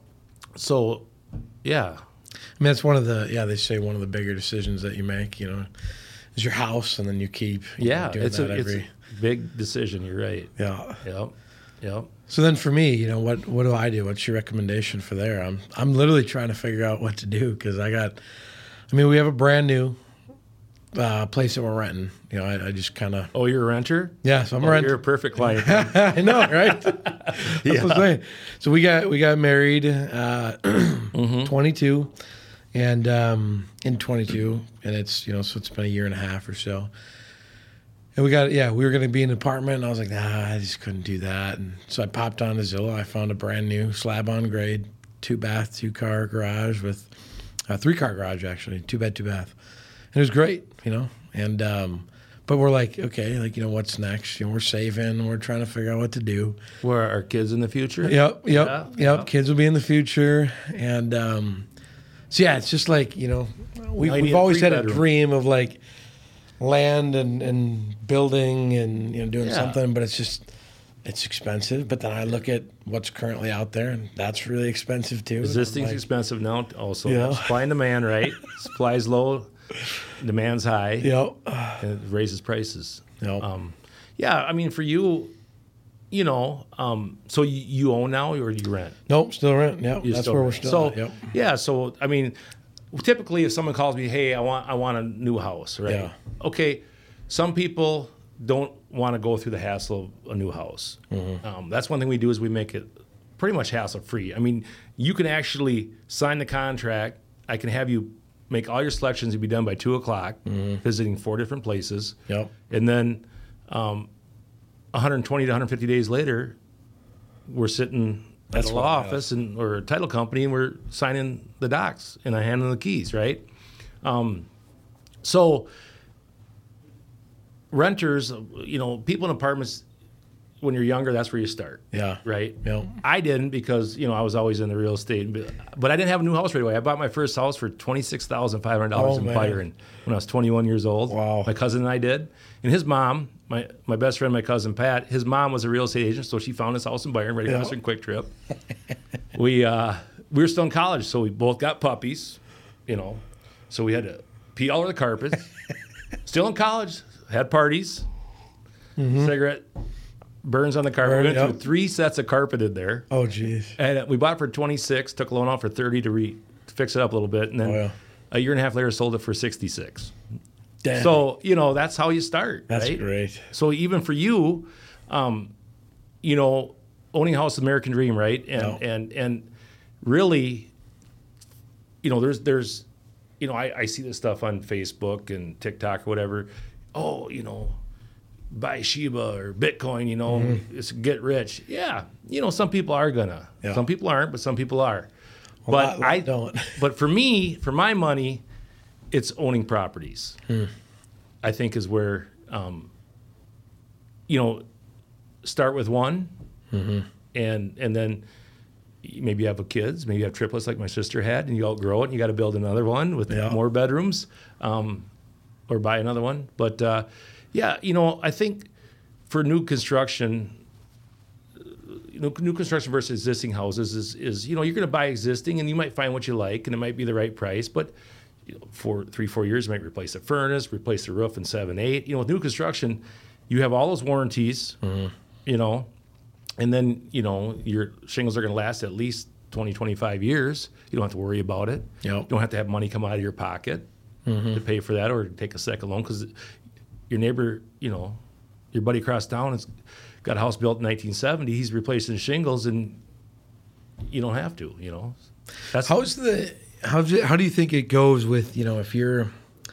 so, yeah. I mean, that's one of the, yeah, they say one of the bigger decisions that you make, you know, is your house, and then you keep you Yeah, know, doing it's that a, every, it's a big decision. You're right. yeah. Yep. Yep. So then for me, you know, what what do I do? What's your recommendation for there? I'm I'm literally trying to figure out what to do, because I got, I mean, we have a brand new uh, place that we're renting. You know, I, I just kind of, Oh, you're a renter? yeah, so I'm Oh, renting. you're a perfect client. I know, right? That's what I'm saying. So we got we got married uh, twenty-two, and um, in twenty-two, and it's, you know, so it's been a year and a half or so. And we got, yeah, we were going to be in an apartment, and I was like, nah, I just couldn't do that. And so I popped on to Zillow. I found a brand new slab on grade, two bath, two car garage with a three car garage, actually, two bed, two bath. And it was great, you know. And um, but we're like, okay, like, you know, what's next? You know, we're saving, we're trying to figure out what to do. Where are our kids in the future? Yep, yep, Yeah, yep. yeah. Kids will be in the future, and um, so yeah, it's just like, you know, we, Now you need we've a always had a three-bedroom. dream of like land and, and building and, you know, doing Yeah. something, but it's just, it's expensive. But then I look at what's currently out there, and that's really expensive too. Existing's And I'm like, expensive now. Also, Yeah. supply and demand, right? Supply's low, demand's high. Yep, And it raises prices. yep. Um, yeah, I mean, for you, you know, um, so you, you own now, or do you rent? Nope, still rent. Yep, You that's still where we're rent. still So at. Yep. yeah, so I mean, typically if someone calls me, hey, I want I want a new house, right? Yeah. Okay, some people don't want to go through the hassle of a new house. Mm-hmm. Um, that's one thing we do is we make it pretty much hassle free. I mean, you can actually sign the contract. I can have you make all your selections. You'd be done by two o'clock, mm-hmm. visiting four different places. Yep. And then um, one hundred twenty to one hundred fifty days later, we're sitting That's at a law office and or a title company, and we're signing the docs and I hand them the keys, right? Um, so renters, you know, people in apartments, when you're younger, that's where you start. Yeah. Right? Yeah. I didn't because, you know, I was always in the real estate. But I didn't have a new house right away. I bought my first house for twenty-six thousand five hundred dollars oh, in man. Byron when I was twenty-one years old. Wow. My cousin and I did. And his mom, my, my best friend, my cousin Pat, his mom was a real estate agent, so she found this house in Byron right across yeah. from Quick Trip. we, uh, we were still in college, so we both got puppies, you know. So we had to pee all over the carpets. Still in college, had parties, mm-hmm. cigarette burns on the carpet. Burn, we went yep. through three sets of carpet in there. Oh, geez. And we bought it for twenty-six, took a loan out for thirty to, re, to fix it up a little bit, and then oh, yeah. a year and a half later sold it for sixty-six. Damn. So, you know, that's how you start. That's right? great. So even for you, um, you know, owning a house is the American dream, right? And no. and and really, you know, there's there's, you know, I, I see this stuff on Facebook and TikTok or whatever. Oh, you know, buy Shiba or Bitcoin, you know, mm-hmm. it's get rich. Yeah, you know, some people are gonna. Yeah. Some people aren't, but some people are. A but lot, lot I don't. But for me, for my money, it's owning properties. Hmm. I think is where, um, you know, start with one, mm-hmm. and and then maybe you have a kids, maybe you have triplets like my sister had, and you outgrow it, and you got to build another one with yeah. more bedrooms, um, or buy another one. But uh, yeah, you know, I think for new construction, you know, new construction versus existing houses is is you know you're going to buy existing, and you might find what you like, and it might be the right price, but you know, for three, four years, you might replace the furnace, replace the roof in seven, eight. You know, with new construction, you have all those warranties, mm-hmm. you know, and then, you know, your shingles are going to last at least twenty, twenty-five years. You don't have to worry about it. Yep. You don't have to have money come out of your pocket mm-hmm. to pay for that or take a second loan because your neighbor, you know, your buddy across town has got a house built in nineteen seventy. He's replacing shingles, and you don't have to, you know. That's How's the... How do, how do you think it goes with, you know, if you're,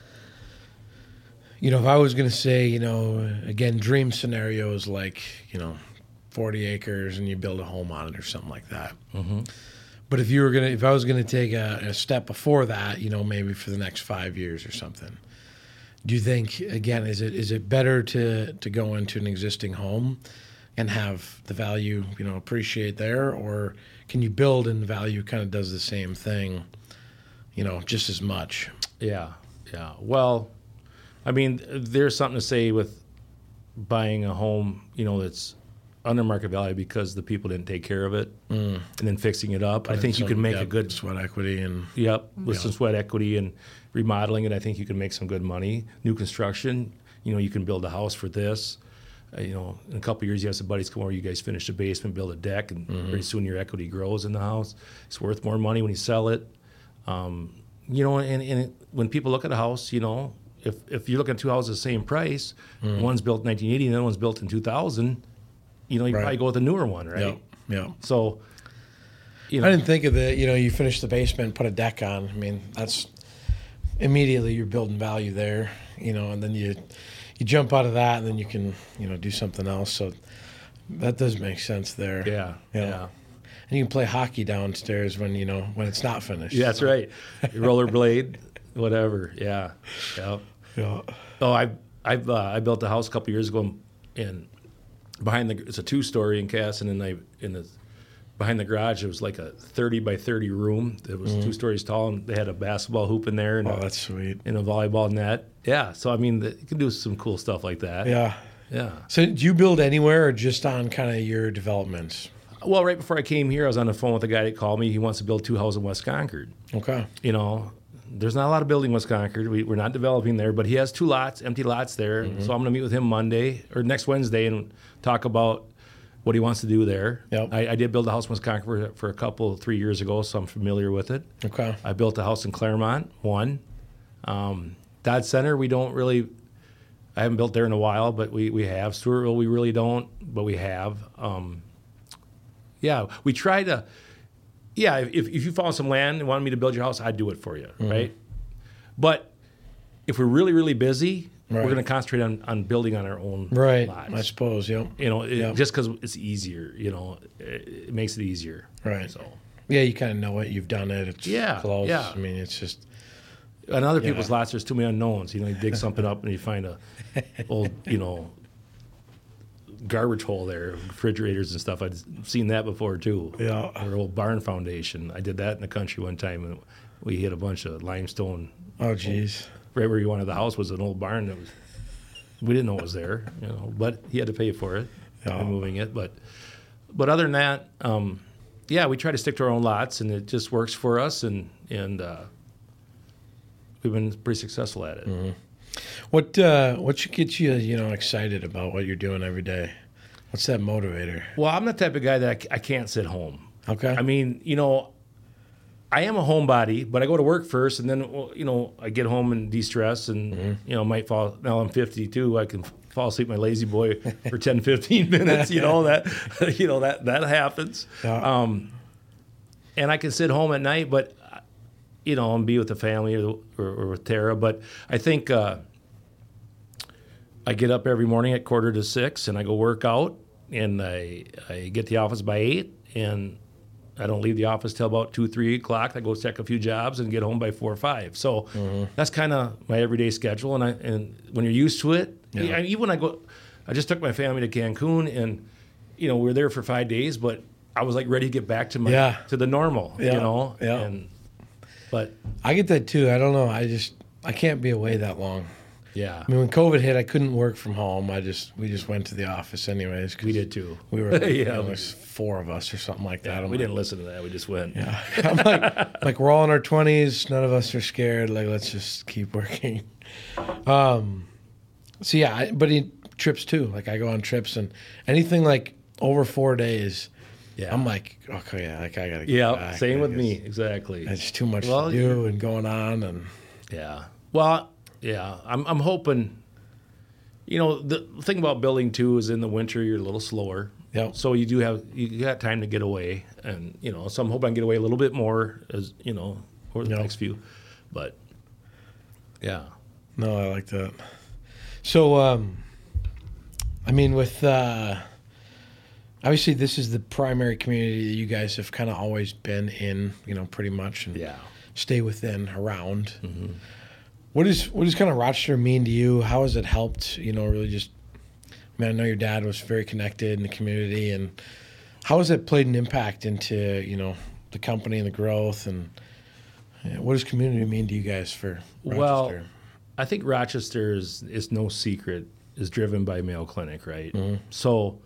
you know, if I was going to say, you know, again, dream scenarios like, you know, forty acres and you build a home on it or something like that. Mm-hmm. But if you were going to, if I was going to take a, a step before that, you know, maybe for the next five years or something, do you think, again, is it is it better to, to go into an existing home and have the value, you know, appreciate there? Or can you build and the value kind of does the same thing? You know, just as much. Yeah, yeah. Well, I mean, there's something to say with buying a home, you know, that's under market value because the people didn't take care of it, mm. and then fixing it up. Put I think you can make yep, a good sweat equity and yep with yeah. some sweat equity and remodeling it. I think you can make some good money. New construction, you know, you can build a house for this. Uh, you know, in a couple of years, you have some buddies come over. You guys finish the basement, build a deck, and mm-hmm. pretty soon your equity grows in the house. It's worth more money when you sell it. Um, you know, and, and it, when people look at a house, you know, if if you're looking at two houses the same price, mm. one's built in nineteen eighty and the other one's built in two thousand, you know, you right. probably go with the newer one, right? Yeah. yeah. So, you know. I didn't think of the, you know, you finish the basement, put a deck on. I mean, that's immediately you're building value there, you know, and then you you jump out of that and then you can, you know, do something else. So that does make sense there. Yeah. You know? Yeah. And you can play hockey downstairs when, you know, when it's not finished. Yeah, that's so. right. Rollerblade, whatever. Yeah. Yeah. Yeah. Oh, I I've uh, I built a house a couple years ago, and behind the it's a two story in Cass, and then I in the behind the garage it was like a thirty by thirty room that was mm. two stories tall, and they had a basketball hoop in there and oh, a, that's sweet. And a volleyball net. Yeah. So I mean, the, you can do some cool stuff like that. Yeah. Yeah. So do you build anywhere or just on kind of your developments? Well, right before I came here, I was on the phone with a guy that called me. He wants to build two houses in West Concord. Okay. You know, there's not a lot of building in West Concord. We, we're not developing there, but he has two lots, empty lots there. Mm-hmm. So I'm going to meet with him Monday or next Wednesday and talk about what he wants to do there. Yep. I, I did build a house in West Concord for, for a couple, three years ago, so I'm familiar with it. Okay. I built a house in Claremont, one. Um, Dodge Center, we don't really, I haven't built there in a while, but we, we have. Stewartville, we really don't, but we have. Um, Yeah, we try to, yeah, if, if you found some land and wanted me to build your house, I'd do it for you, mm-hmm. right? but if we're really, really busy, Right. we're going to concentrate on, on building on our own Right. lots. I suppose. Yep. You know, it, Yep. just because it's easier, you know, it, it makes it easier. Right. So, Yeah, you kind of know it. You've done it. It's Yeah, close. yeah. I mean, it's just on other Yeah. people's lots, there's too many unknowns. You know, you dig something up and you find a old, you know, garbage hole there, refrigerators and stuff. I've seen that before too. Yeah. Or old barn foundation. I did that in the country one time, and we hit a bunch of limestone. oh, geez. Right where you wanted the house was an old barn that was. We didn't know it was there, you know, but he had to pay for it, Yeah. removing it. But, but other than that, um, yeah, we try to stick to our own lots, and it just works for us, and and uh, we've been pretty successful at it. Mm-hmm. What uh, what should get you you know excited about what you're doing every day? What's that motivator? Well, I'm the type of guy that I, c- I can't sit home. Okay. I mean, you know, I am a homebody, but I go to work first, and then well, you know I get home and de-stress, and Mm-hmm. you know might fall. Now I'm fifty-two, I can fall asleep in my lazy boy for ten, fifteen minutes. You know that, you know that that happens. Yeah. Um, and I can sit home at night, but you know, and be with the family or, or, or with Tara. But I think uh, I get up every morning at quarter to six, and I go work out, and I I get to the office by eight, and I don't leave the office till about two, three o'clock. I go check a few jobs and get home by four or five. So Mm-hmm. that's kind of my everyday schedule. And I and when you're used to it, Yeah. yeah, even when I go, I just took my family to Cancun, and you know we were there for five days, but I was like ready to get back to my Yeah. to the normal, Yeah. you know. Yeah. And but I get that too. I don't know. I just I can't be away that long. yeah, I mean, when COVID hit, I couldn't work from home. I just we just went to the office anyways. 'cause we did too. We were like, Yeah, you know, we- there's four of us or something like that. I'm we like, didn't listen to that. We just went. Yeah. I'm like, like we're all in our twenties. None of us are scared. Like, let's just keep working. Um, so yeah, I, but he trips too. Like I go on trips, and anything like over four days, Yeah. I'm like, okay, yeah, like I gotta. Get Yeah, back. same with Like, me. it's- Exactly. It's too much Well, to do and going on, and Yeah. Well, yeah. I'm I'm hoping. You know, the thing about building too is in the winter you're a little slower. Yep. So you do have you got time to get away, and you know, so I'm hoping I can get away a little bit more as you know over the Yep. next few. But yeah. no, I like that. So, um, I mean, with uh, obviously this is the primary community that you guys have kind of always been in, you know, pretty much, and Yeah. stay within around. What is what does kind of Rochester mean to you? How has it helped? You know, really just. I mean, I know your dad was very connected in the community, and how has it played an impact into you know the company and the growth, and yeah, what does community mean to you guys for Rochester? Well, I think Rochester is, is no secret, is driven by Mayo Clinic, right? So,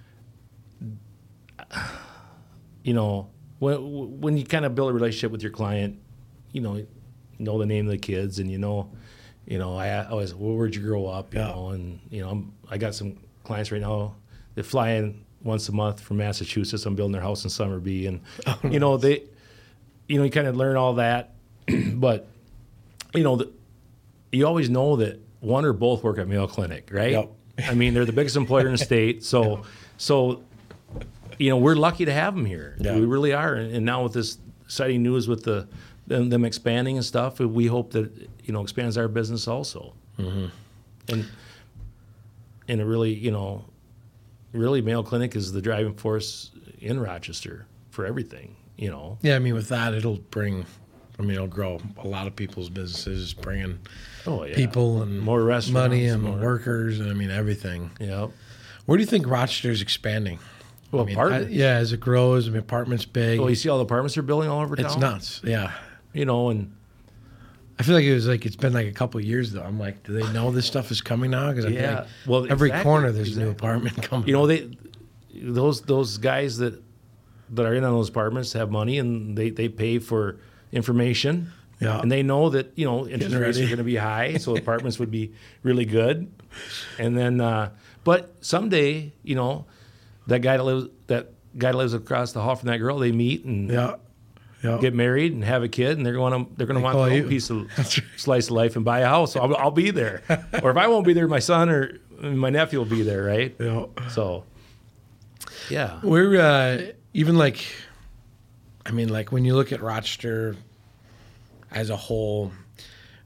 you know, when when you kind of build a relationship with your client, you know, know the name of the kids, and you know, you know, I always, well, where'd you grow up? You Yeah. know, and you know, I'm, I got some clients right now that fly in once a month from Massachusetts. I'm building their house in Somerby, and you know, they, you know, you kind of learn all that, but you know, the, you always know that one or both work at Mayo Clinic, right? Yep. I mean, they're the biggest employer in the state, so so you know we're lucky to have them here. Yeah. We really are, and, and now with this exciting news with the them, them expanding and stuff, we hope that you know expands our business also. Mm-hmm. And and it really, you know, really Mayo Clinic is the driving force in Rochester for everything. You know. Yeah, I mean, with that, it'll bring. I mean, it'll grow a lot of people's businesses, bringing Oh yeah. people and more restaurants, money and more- workers, and I mean everything. Yeah. Where do you think Rochester's expanding? Well, I mean, apartment. I- yeah, as it grows, I mean, apartments big. Well, you see all the apartments they're building all over town. it's nuts. Yeah, You know, and I feel like it was like it's been like a couple of years though. I'm like, do they know this stuff is coming now? Because I feel Yeah. like Well, every exactly, corner there's a new exactly. apartment coming. you know they those those guys that that are in on those apartments have money, and they they pay for information. Yeah. And they know that, you know, interest Getting rates are ready. going to be high, so apartments would be really good. And then, uh, but someday, you know, that guy that lives that guy that lives across the hall from that girl, they meet and yeah, yeah. get married and have a kid, and they're going to they're going to want call their you. own piece of That's right. slice of life and buy a house. So I'll, I'll be there, or if I won't be there, my son or my nephew will be there, right? yeah. So, yeah, We're uh, even like, I mean, like when you look at Rochester as a whole,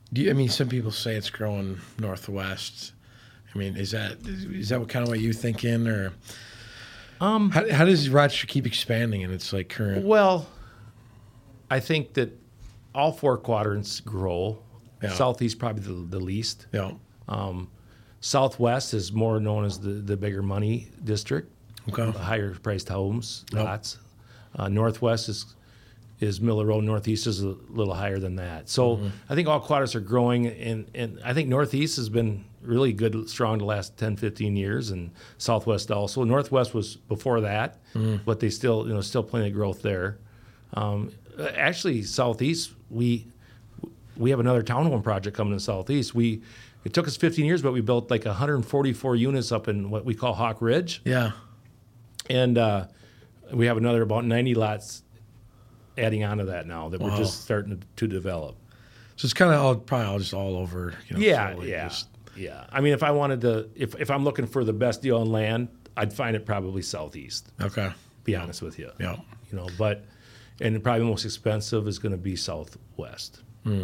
Do you, I mean, some people say it's growing northwest. I mean, is that is that what kind of what you thinking, or Um, how, how does Rochester keep expanding in its like current? well, I think that all four quadrants grow. Yeah. Southeast probably the, the least. Yeah. Southwest is more known as the, the bigger money district, Okay. the higher priced homes, Yep. lots. Uh, Northwest is is Miller Road. Northeast is a little higher than that. So Mm-hmm. I think all quadrants are growing, and, and I think Northeast has been really good, strong the last ten, fifteen years, and Southwest also. Northwest was before that, Mm-hmm. but they still, you know, still plenty of growth there. Um, actually, Southeast, we we have another townhome project coming in Southeast. We It took us fifteen years, but we built like one hundred forty-four units up in what we call Hawk Ridge. Yeah. And uh, we have another about ninety lots adding on to that now that Wow. we're just starting to, to develop. So it's kind of all probably all just all over. You know, Yeah, Philly, yeah, just- yeah. I mean, if I wanted to, if, if I'm looking for the best deal on land, I'd find it probably Southeast, okay. be honest with you. Yeah. You know, but, and probably the most expensive is going to be Southwest.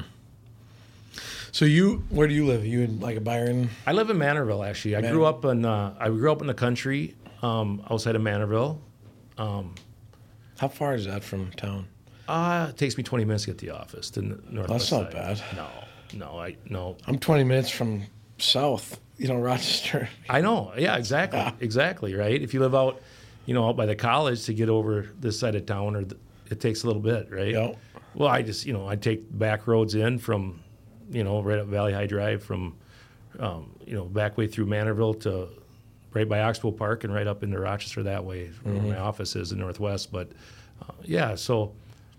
So you, where do you live? You in like a Byron? I live in Manorville, actually. I Man- grew up in, uh, I grew up in the country um, outside of Manorville. How far is that from town? Uh, it takes me twenty minutes to get to the office to the northwest That's not side. bad. No, no, I no. I'm twenty minutes from south. You know, Rochester. I know. Yeah, exactly, exactly. Right. If you live out, you know, out by the college to get over this side of town, or the, it takes a little bit, right? Yep. Well, I just, you know, I take back roads in from, you know, right up Valley High Drive from, um, you know, back way through Manorville to right by Oxbow Park and right up into Rochester that way, where my office is in Northwest. But uh, yeah, so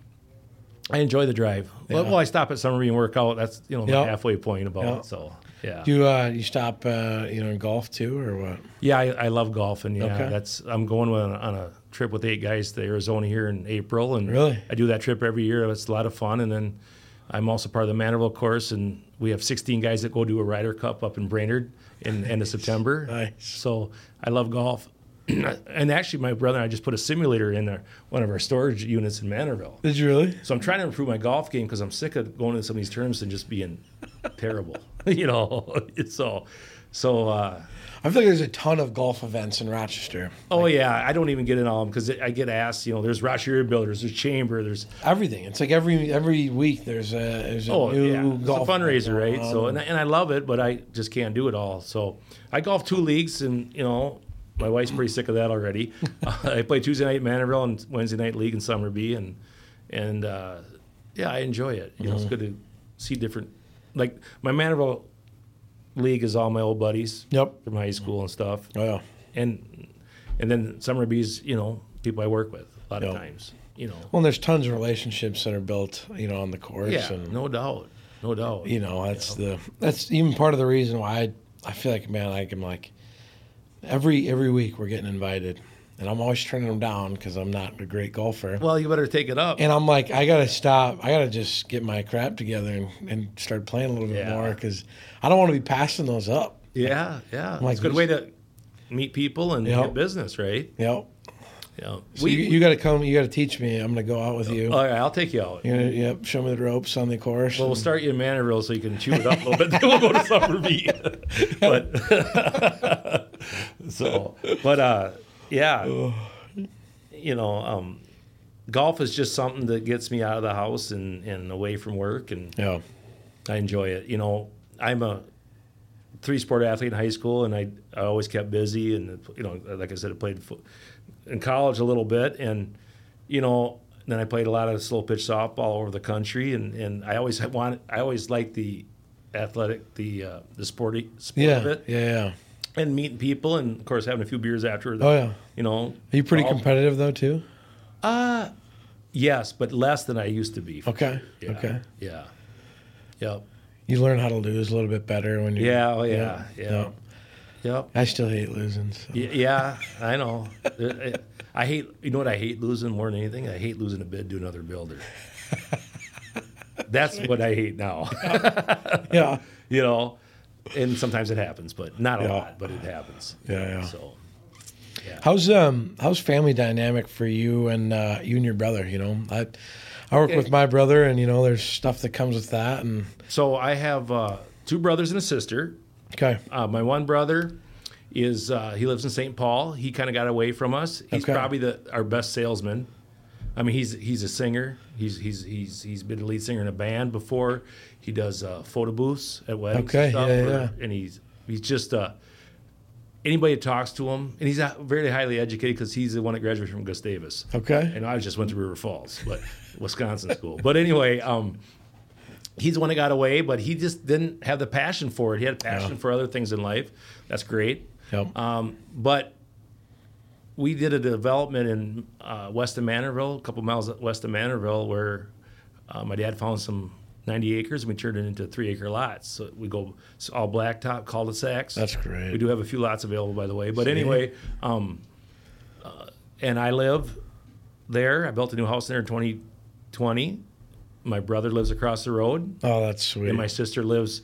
I enjoy the drive. Well, Yeah. well, I stop at Summerby and work out. That's, you know, my Yep. halfway point about Yep. it. So yeah, Do you uh, you stop uh, you know in golf too, or what? yeah, I, I love golfing. Yeah, Okay. that's I'm going with, on a trip with eight guys to Arizona here in April, and Really? I do that trip every year. It's a lot of fun, and then I'm also part of the Manorville course, and we have sixteen guys that go do a Ryder Cup up in Brainerd in end of September. Nice. So I love golf, and actually, my brother and I just put a simulator in our, one of our storage units in Manorville. Did you really? So I'm trying to improve my golf game because I'm sick of going to some of these tournaments and just being terrible. You know, it's so so. Uh, I feel like there's a ton of golf events in Rochester. Oh yeah, I don't even get in all of them because I get asked. You know, there's Rochester Builders, there's Chamber, there's Everything. It's like every every week there's a there's a oh new yeah, it's a golf fundraiser, event right? going So on. and I, and I love it, but I just can't do it all. So I golf two leagues, and you know, my wife's pretty sick of that already. uh, I play Tuesday night in Manorville and Wednesday night league in Summerby, and and uh, yeah, I enjoy it. You know, it's good to see different. Like my Manorville league is all my old buddies Yep. from high school and stuff. Oh yeah. and and then Summerby's, you know, people I work with a lot of Yeah. times, you know. Well, and there's tons of relationships that are built, you know, on the course, Yeah, and no doubt, no doubt. you know that's the that's even part of the reason why I I feel like man like I'm like every every week we're getting invited, and I'm always turning them down because I'm not a great golfer. Well, you better take it up. And I'm like, I gotta stop. I gotta just get my crap together and, and start playing a little bit Yeah. more because I don't want to be passing those up. yeah, yeah. like It's a good these- way to meet people and Yep. get business, right? You know, Yeah. so you, you got to come. You got to teach me. I'm gonna go out with you. All right, I'll take you out. You're gonna, yep, show me the ropes on the course. Well, we'll and- start you in Manorville so you can chew it up a little bit. Then we'll go to Summerby. but so, but uh, yeah, you know, um, golf is just something that gets me out of the house and, and away from work, and yeah, I enjoy it. You know, I'm a three-sport athlete in high school, and I, I always kept busy. And, you know, like I said, I played fo- in college a little bit. And, you know, then I played a lot of slow-pitch softball all over the country. And, and I always want, I always liked the athletic, the uh, the sporty sport yeah, of it. yeah, yeah. And meeting people, and, of course, having a few beers after. The, Oh yeah. You know. Are you pretty all- competitive though too? Uh, yes, but less than I used to be. for Okay. sure. Yeah, Okay. Yeah. Yep. You learn how to lose a little bit better when you. Yeah. Oh, yeah. Yeah. yeah. Yep. I still hate losing. So. Y- Yeah, I know. I- I hate. You know what I hate losing more than anything? I hate losing a bid to another builder. That's what I hate now. Yeah. You know, and sometimes it happens, but not a Yeah. lot. But it happens. Yeah, yeah. So How's um how's family dynamic for you and uh, you and your brother? You know, I I work Okay. with my brother, and you know, there's stuff that comes with that. And So I have uh, two brothers and a sister. okay, Uh, my one brother is uh, he lives in Saint Paul. He kind of got away from us. He's Okay. probably the our best salesman. I mean, he's he's a singer. He's he's he's he's been a lead singer in a band before. He does uh, photo booths at weddings. Okay, and stuff, yeah, or- yeah. And he's he's just uh, anybody that talks to him, and he's uh, very highly educated because he's the one that graduated from Gustavus. okay, And I just went to River Falls, but Wisconsin school. But anyway, um, he's the one that got away, but he just didn't have the passion for it. He had a passion Yeah. for other things in life. That's great. yep, Um, but we did a development in uh, west of Manorville, a couple miles west of Manorville, where uh, my dad found some ninety acres, and we turned it into three acre lots. So we go it's all blacktop cul-de-sacs. that's great. We do have a few lots available, by the way. But See? anyway, um, uh, and I live there. I built a new house there in twenty twenty. My brother lives across the road, Oh, that's sweet. and my sister lives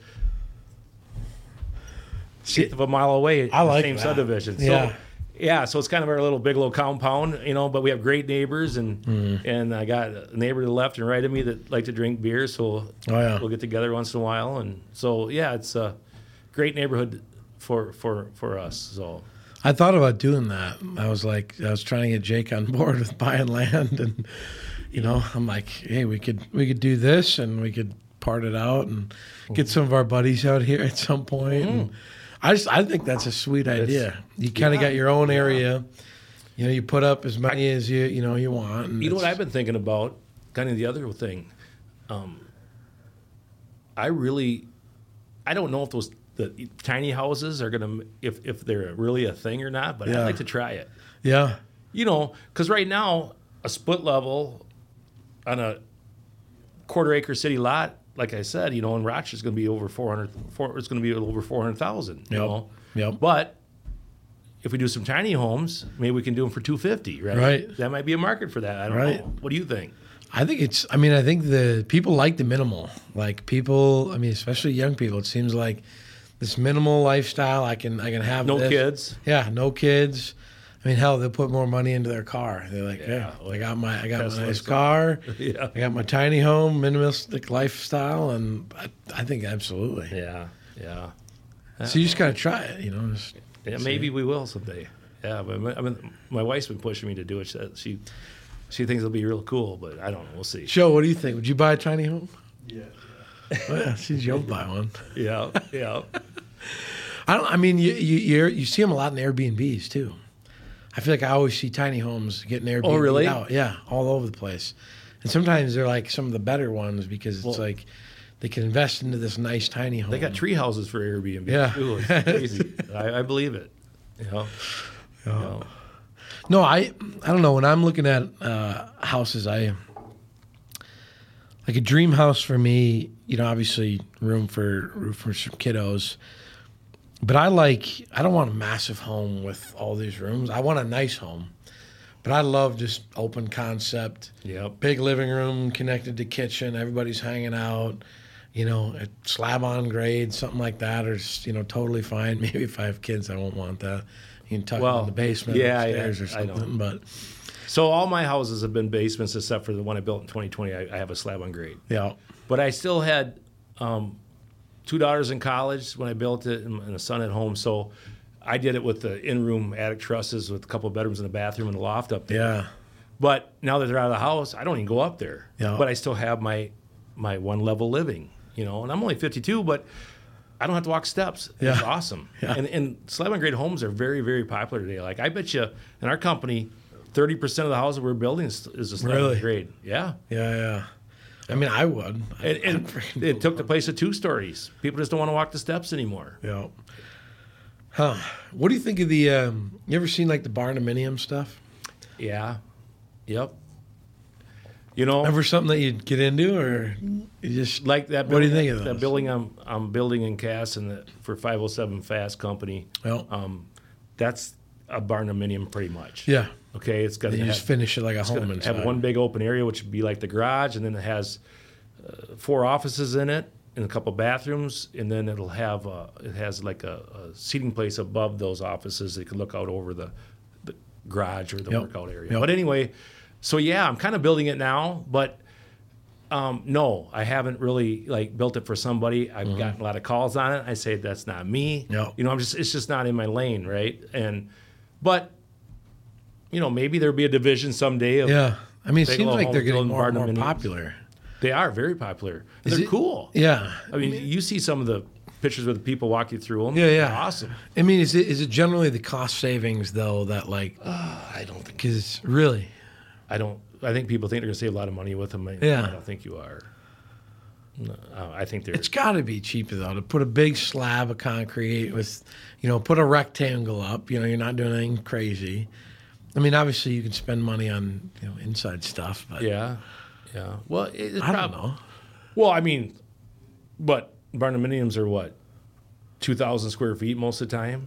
See, eighth of a mile away. I in the like same that. subdivision. Yeah. So, yeah, so it's kind of our little Bigelow compound, you know. But we have great neighbors, and Mm-hmm. and I got a neighbor to the left and right of me that like to drink beer, so Oh, yeah. we'll get together once in a while, and so yeah, it's a great neighborhood for for for us. So I thought about doing that. I was like, I was trying to get Jake on board with buying land, and you know, I'm like, hey, we could we could do this, and we could part it out, and get some of our buddies out here at some point. And I just I think that's a sweet idea. You kind of yeah, got your own area. You know, you put up as many as you you know you want. And you know what it's- I've been thinking about, kind of the other thing. Um, I really, I don't know if those the tiny houses are gonna if if they're really a thing or not, but Yeah. I'd like to try it. Yeah, You know, because right now a split level on a quarter acre city lot, like I said, you know, in Rochester's going to be over four hundred. four, it's going to be over four hundred thousand. You Yep. know, Yep. But if we do some tiny homes, maybe we can do them for two fifty. Right. Right. That might be a market for that. I don't Right. know. What do you think? I think it's. I mean, I think the people like the minimal. Like people. I mean, especially young people. It seems like this minimal lifestyle. I can. I can have No this. kids. Yeah, no kids. I mean, hell, they'll put more money into their car. They're like, Yeah, yeah, I got my, I got Tesla my nice stuff. car. Yeah. I got my tiny home, minimalistic lifestyle, and I, I think absolutely. Yeah. Yeah. So you just gotta try it, you know. Just, Yeah, maybe we will someday. Yeah, but my- I mean, my wife's been pushing me to do it. She she, she thinks it'll be real cool, but I don't know. We'll see. Joe, what do you think? Would you buy a tiny home? Yeah. Oh, yeah, see, Joe buy one. Yeah, yeah. I don't. I mean, you you you're, you see them a lot in Airbnbs too. I feel like I always see tiny homes getting Airbnb Oh, really? out. Yeah, all over the place. And sometimes they're like some of the better ones because it's Well- like they can invest into this nice tiny home. They got tree houses for Airbnb. Yeah. too. It's crazy. I, I believe it. You know? You know? No, I I don't know. When I'm looking at uh, houses, I like a dream house for me. You know, obviously room for room for some kiddos. But I like I don't want a massive home with all these rooms. I want a nice home. But I love just open concept. Yep. Big living room connected to kitchen. Everybody's hanging out. You know, a slab on grade, something like that, or just, you know, totally fine. Maybe if I have kids, I won't want that. You can tuck Well, it in the basement yeah, upstairs yeah, or I know. something. But So all my houses have been basements except for the one I built in twenty twenty. I, I have a slab on grade. yeah, But I still had um, two daughters in college when I built it and, and a son at home. So I did it with the in-room attic trusses with a couple of bedrooms and a bathroom and a loft up there. yeah, But now that they're out of the house, I don't even go up there. Yeah. But I still have my my one level living, you know. And I'm only fifty-two, but I don't have to walk steps. It's Yeah. awesome. Yeah. And and slab on grade homes are very very popular today. Like I bet you in our company, thirty percent of the houses we're building is, is a slab Really? on grade. Yeah. yeah, yeah. I mean, I would. And, and freaking it took the place of two stories. People just don't want to walk the steps anymore. Yeah. Huh. What do you think of the? Um, you ever seen like the Barnuminium stuff? Yeah. Yep. You know, Ever something that you'd get into, or you just like that. What do you building- think of that those? building I'm I'm building in Cass and the, for five oh seven Fast Company? Well, Um, that's a barnuminium pretty much. yeah. Okay, it's got You to just have, finish it like a it's home gonna inside. have one big open area, which would be like the garage, and then it has uh, four offices in it and a couple bathrooms, and then it'll have uh, it has like a, a seating place above those offices that you can look out over the, the garage or the Yep. workout area. Yep. But anyway, so yeah, I'm kind of building it now, but Um, no, I haven't really like built it for somebody. I've Mm-hmm. gotten a lot of calls on it. I say that's not me. No. You know, I'm just it's just not in my lane, right? And but you know, maybe there'll be a division someday of Yeah. I mean, it Bigelow seems like Homes they're getting building more and more barn-dominiums. popular. They are very popular. Is They're it- cool. Yeah. I mean, you see some of the pictures where the people walk you through them. Yeah, yeah. They're awesome. I mean, is it is it generally the cost savings though that like? I don't think. Because really, I don't. I think people think they're going to save a lot of money with them. I, Yeah. I don't think you are. No, uh, I think they're. it's got to be cheaper though to put a big slab of concrete with, you know, put a rectangle up. You know, you're not doing anything crazy. I mean, obviously you can spend money on you know inside stuff, but Yeah, yeah. Well, it- it's I prob- don't know. Well, I mean, but barndominiums are what, two thousand square feet most of the time.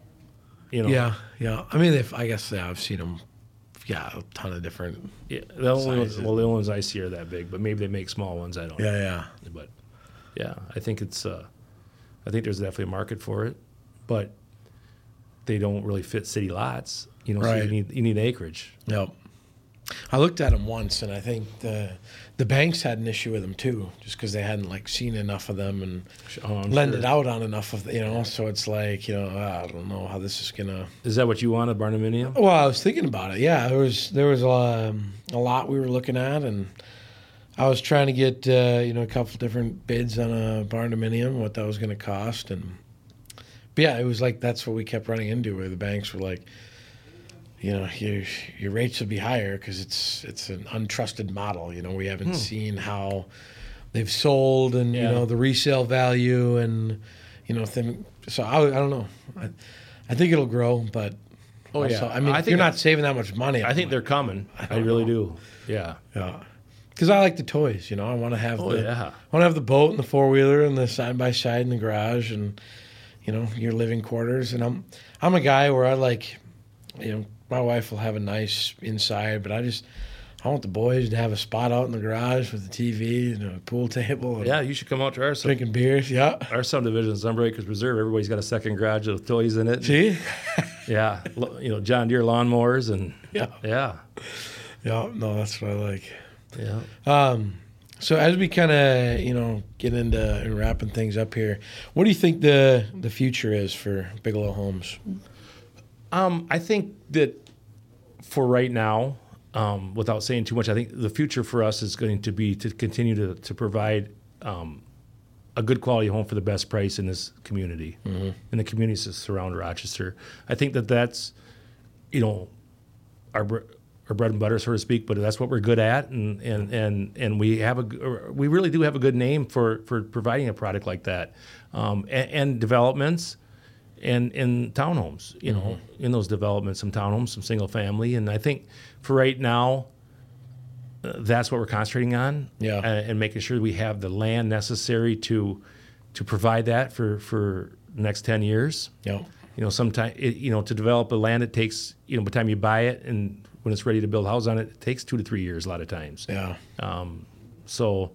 You know. Yeah, yeah. I mean, if I guess yeah, I've seen them. Yeah, a ton of different. Yeah, the only ones, Sizes. well, the only ones I see are that big, but maybe they make small ones. I don't know. Yeah, yeah. But yeah, I think it's. Uh, I think there's definitely a market for it, but they don't really fit city lots. You know, so Right. you need you need acreage. Yep. I looked at them once, and I think the the banks had an issue with them too, just because they hadn't like seen enough of them and Oh, I'm lended sure. out on enough of the, you know. So it's like you know, I don't know how this is gonna. Is that what you want, a barndominium? Well, I was thinking about it. Yeah, there was there was um, a lot we were looking at, and I was trying to get uh, you know a couple different bids on a barndominium, what that was going to cost, and but yeah, it was like that's what we kept running into, where the banks were like, you know, your your rates would be higher because it's it's an untrusted model. You know, we haven't seen how they've sold and Yeah. you know the resale value and you know thing. So I, I don't know. I, I think it'll grow, but Oh, also, yeah. I mean, I if think you're that- not saving that much money. I think they're coming. I, really do. Yeah. yeah, because I like the toys. You know, I want to have Oh the yeah. I want to have the boat and the four wheeler and the side by side in the garage and you know your living quarters. And I'm I'm a guy where I like, you know, my wife will have a nice inside, but I just I want the boys to have a spot out in the garage with the T V and a pool table and Yeah, you should come out to our sub- drinking beers. Yeah, our subdivision, Sunbreakers Reserve. Everybody's got a second garage with toys in it. see, Yeah, lo- you know, John Deere lawnmowers and yeah, yeah, yeah. No, that's what I like. yeah. Um, so as we kind of you know get into and wrapping things up here, what do you think the the future is for Bigelow Homes? Um, I think that for right now, um, without saying too much, I think the future for us is going to be to continue to, to provide um, a good quality home for the best price in this community, mm-hmm. in the communities that surround Rochester. I think that that's, you know, our br- our bread and butter, so to speak, but that's what we're good at, and and and, and we have a g- or we really do have a good name for, for providing a product like that, um, and, and developments. And in townhomes, you know, Mm-hmm. in those developments, some townhomes, some single family, and I think for right now, uh, that's what we're concentrating on, Yeah. and, and making sure we have the land necessary to to provide that for for the next ten years. Yeah, You know, sometimes you know to develop a land, it takes you know by the time you buy it and when it's ready to build a house on it, it takes two to three years a lot of times. yeah, So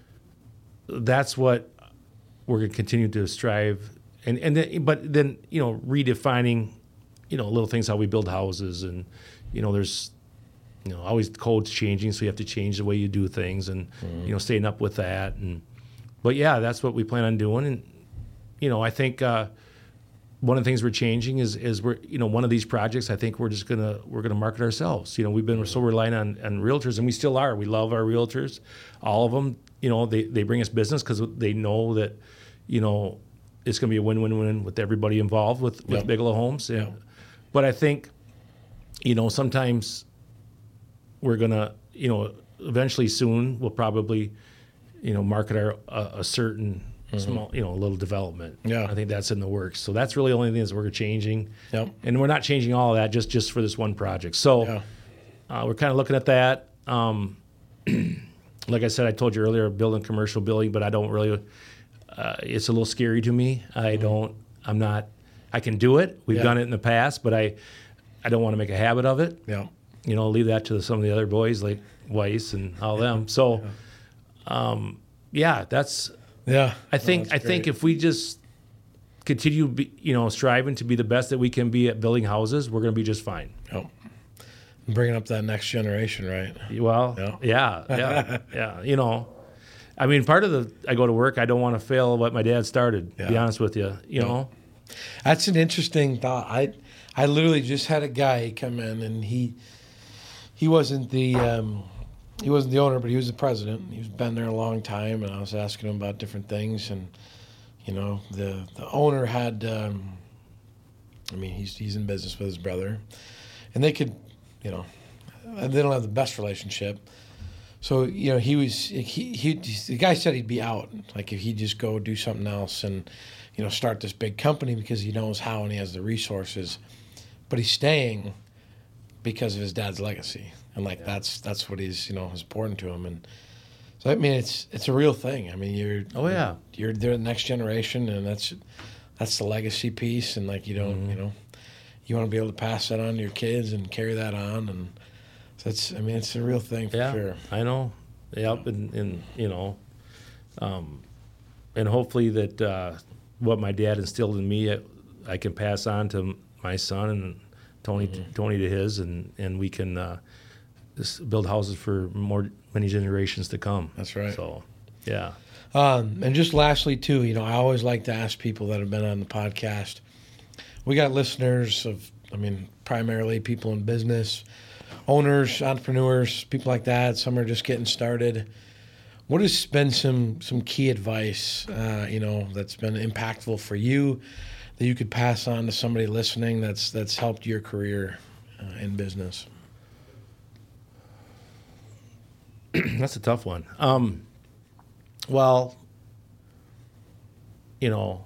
that's what we're going to continue to strive, and and then, but then you know redefining, you know, little things how we build houses, and you know there's, you know, always the code's changing, so you have to change the way you do things, and you know staying up with that, and but yeah, that's what we plan on doing, and you know I think. Uh, One of the things we're changing is is we're you know one of these projects I think we're just gonna we're gonna market ourselves. You know we've been so reliant on, on realtors, and we still are. We love our realtors, all of them. You know they, they bring us business because they know that you know it's gonna be a win-win-win with everybody involved with, with Yep. Bigelow Homes. And, Yep. But I think you know sometimes we're gonna you know eventually soon we'll probably you know market our a, a certain. Small, you know, a little development. Yeah. I think that's in the works. So that's really the only thing that we're changing. Yep. And we're not changing all of that just just for this one project. So yeah, uh, we're kind of looking at that. Um, like I said, I told you earlier, building commercial building, but I don't really. Uh, it's a little scary to me. I don't. I'm not. I can do it. We've Yeah. done it in the past, but I, I don't want to make a habit of it. yeah, You know, leave that to some of the other boys like Weiss and all them. So, um, yeah, that's. yeah. I think I think if we just continue, be, you know, striving to be the best that we can be at building houses, we're going to be just fine. Yep. Bringing up that next generation, right? Well, Yeah. yeah, yeah, yeah. You know, I mean, part of the I go to work, I don't want to fail what my dad started. Yeah. To be honest with you, you Yeah. know. That's an interesting thought. I I literally just had a guy come in, and he he wasn't the um, he wasn't the owner, but he was the president. He's been there a long time, and I was asking him about different things, and you know, the the owner had. Um, I mean, he's he's in business with his brother, and they could, you know, they don't have the best relationship. So you know, he was he he the guy said he'd be out, like if he'd just go do something else and, you know, start this big company because he knows how and he has the resources, but he's staying because of his dad's legacy, and like yeah. that's that's what he's, you know, is important to him. And so I mean, it's it's a real thing. I mean, you're oh yeah, you're, you're the next generation, and that's that's the legacy piece, and like you don't mm-hmm. you know, you want to be able to pass that on to your kids and carry that on, and so it's I mean it's a real thing for yeah, sure. I know. Yep, and, and you know, um, and hopefully that uh, what my dad instilled in me, I can pass on to my son and Tony, mm-hmm. Tony to his, and, and we can uh, just build houses for more many generations to come. That's right. So, yeah. Um, and just lastly, too, you know, I always like to ask people that have been on the podcast. We got listeners of, I mean, primarily people in business, owners, entrepreneurs, people like that. Some are just getting started. What has been some some key advice, uh, you know, that's been impactful for you that you could pass on to somebody listening that's that's helped your career uh, in business? That's a tough one. Um, well, you know,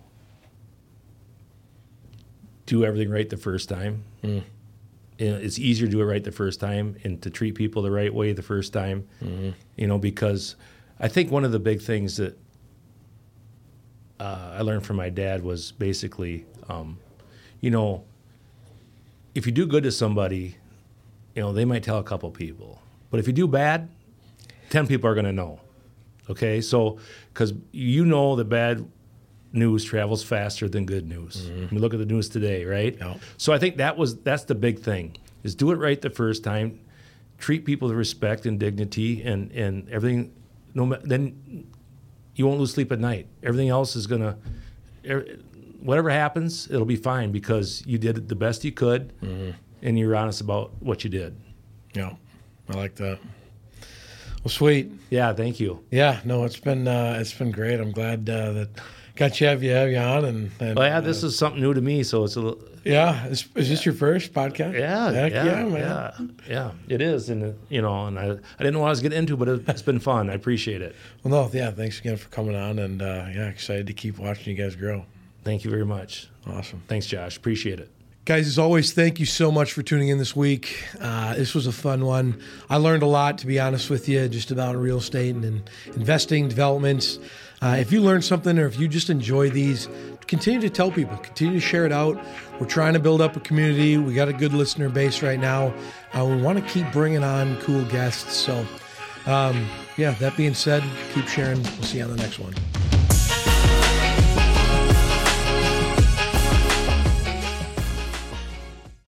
do everything right the first time. Mm. You know, it's easier to do it right the first time and to treat people the right way the first time, mm-hmm. you know, because I think one of the big things that uh, I learned from my dad was basically, um, you know, if you do good to somebody, you know, they might tell a couple people. But if you do bad, ten people are going to know. Okay? So, because you know that bad news travels faster than good news. Mm-hmm. We look at the news today, right? Yep. So I think that was that's the big thing, is do it right the first time, treat people with respect and dignity, and, and everything. No, then you won't lose sleep at night. Everything else is gonna, whatever happens, it'll be fine because you did the best you could, mm-hmm. and you're honest about what you did. Yeah, I like that. Well, sweet. Yeah, thank you. Yeah, no, it's been uh, it's been great. I'm glad uh, that got you have you have you on, and, and well, yeah, this uh, is something new to me, so it's a little. Yeah, is, is this your first podcast? Yeah, Heck yeah, yeah, man. yeah, yeah. It is, and it, you know, and I, I didn't know what I was getting into, but it, it's been fun. I appreciate it. Well, no, yeah, thanks again for coming on, and uh, yeah, excited to keep watching you guys grow. Thank you very much. Awesome. Thanks, Josh. Appreciate it. Guys, as always, thank you so much for tuning in this week. Uh, this was a fun one. I learned a lot, to be honest with you, just about real estate and, and investing, developments. Uh, if you learned something, or if you just enjoy these, continue to tell people, continue to share it out. We're trying to build up a community. We got a good listener base right now. Uh, we want to keep bringing on cool guests. So, um, yeah, that being said, keep sharing. We'll see you on the next one.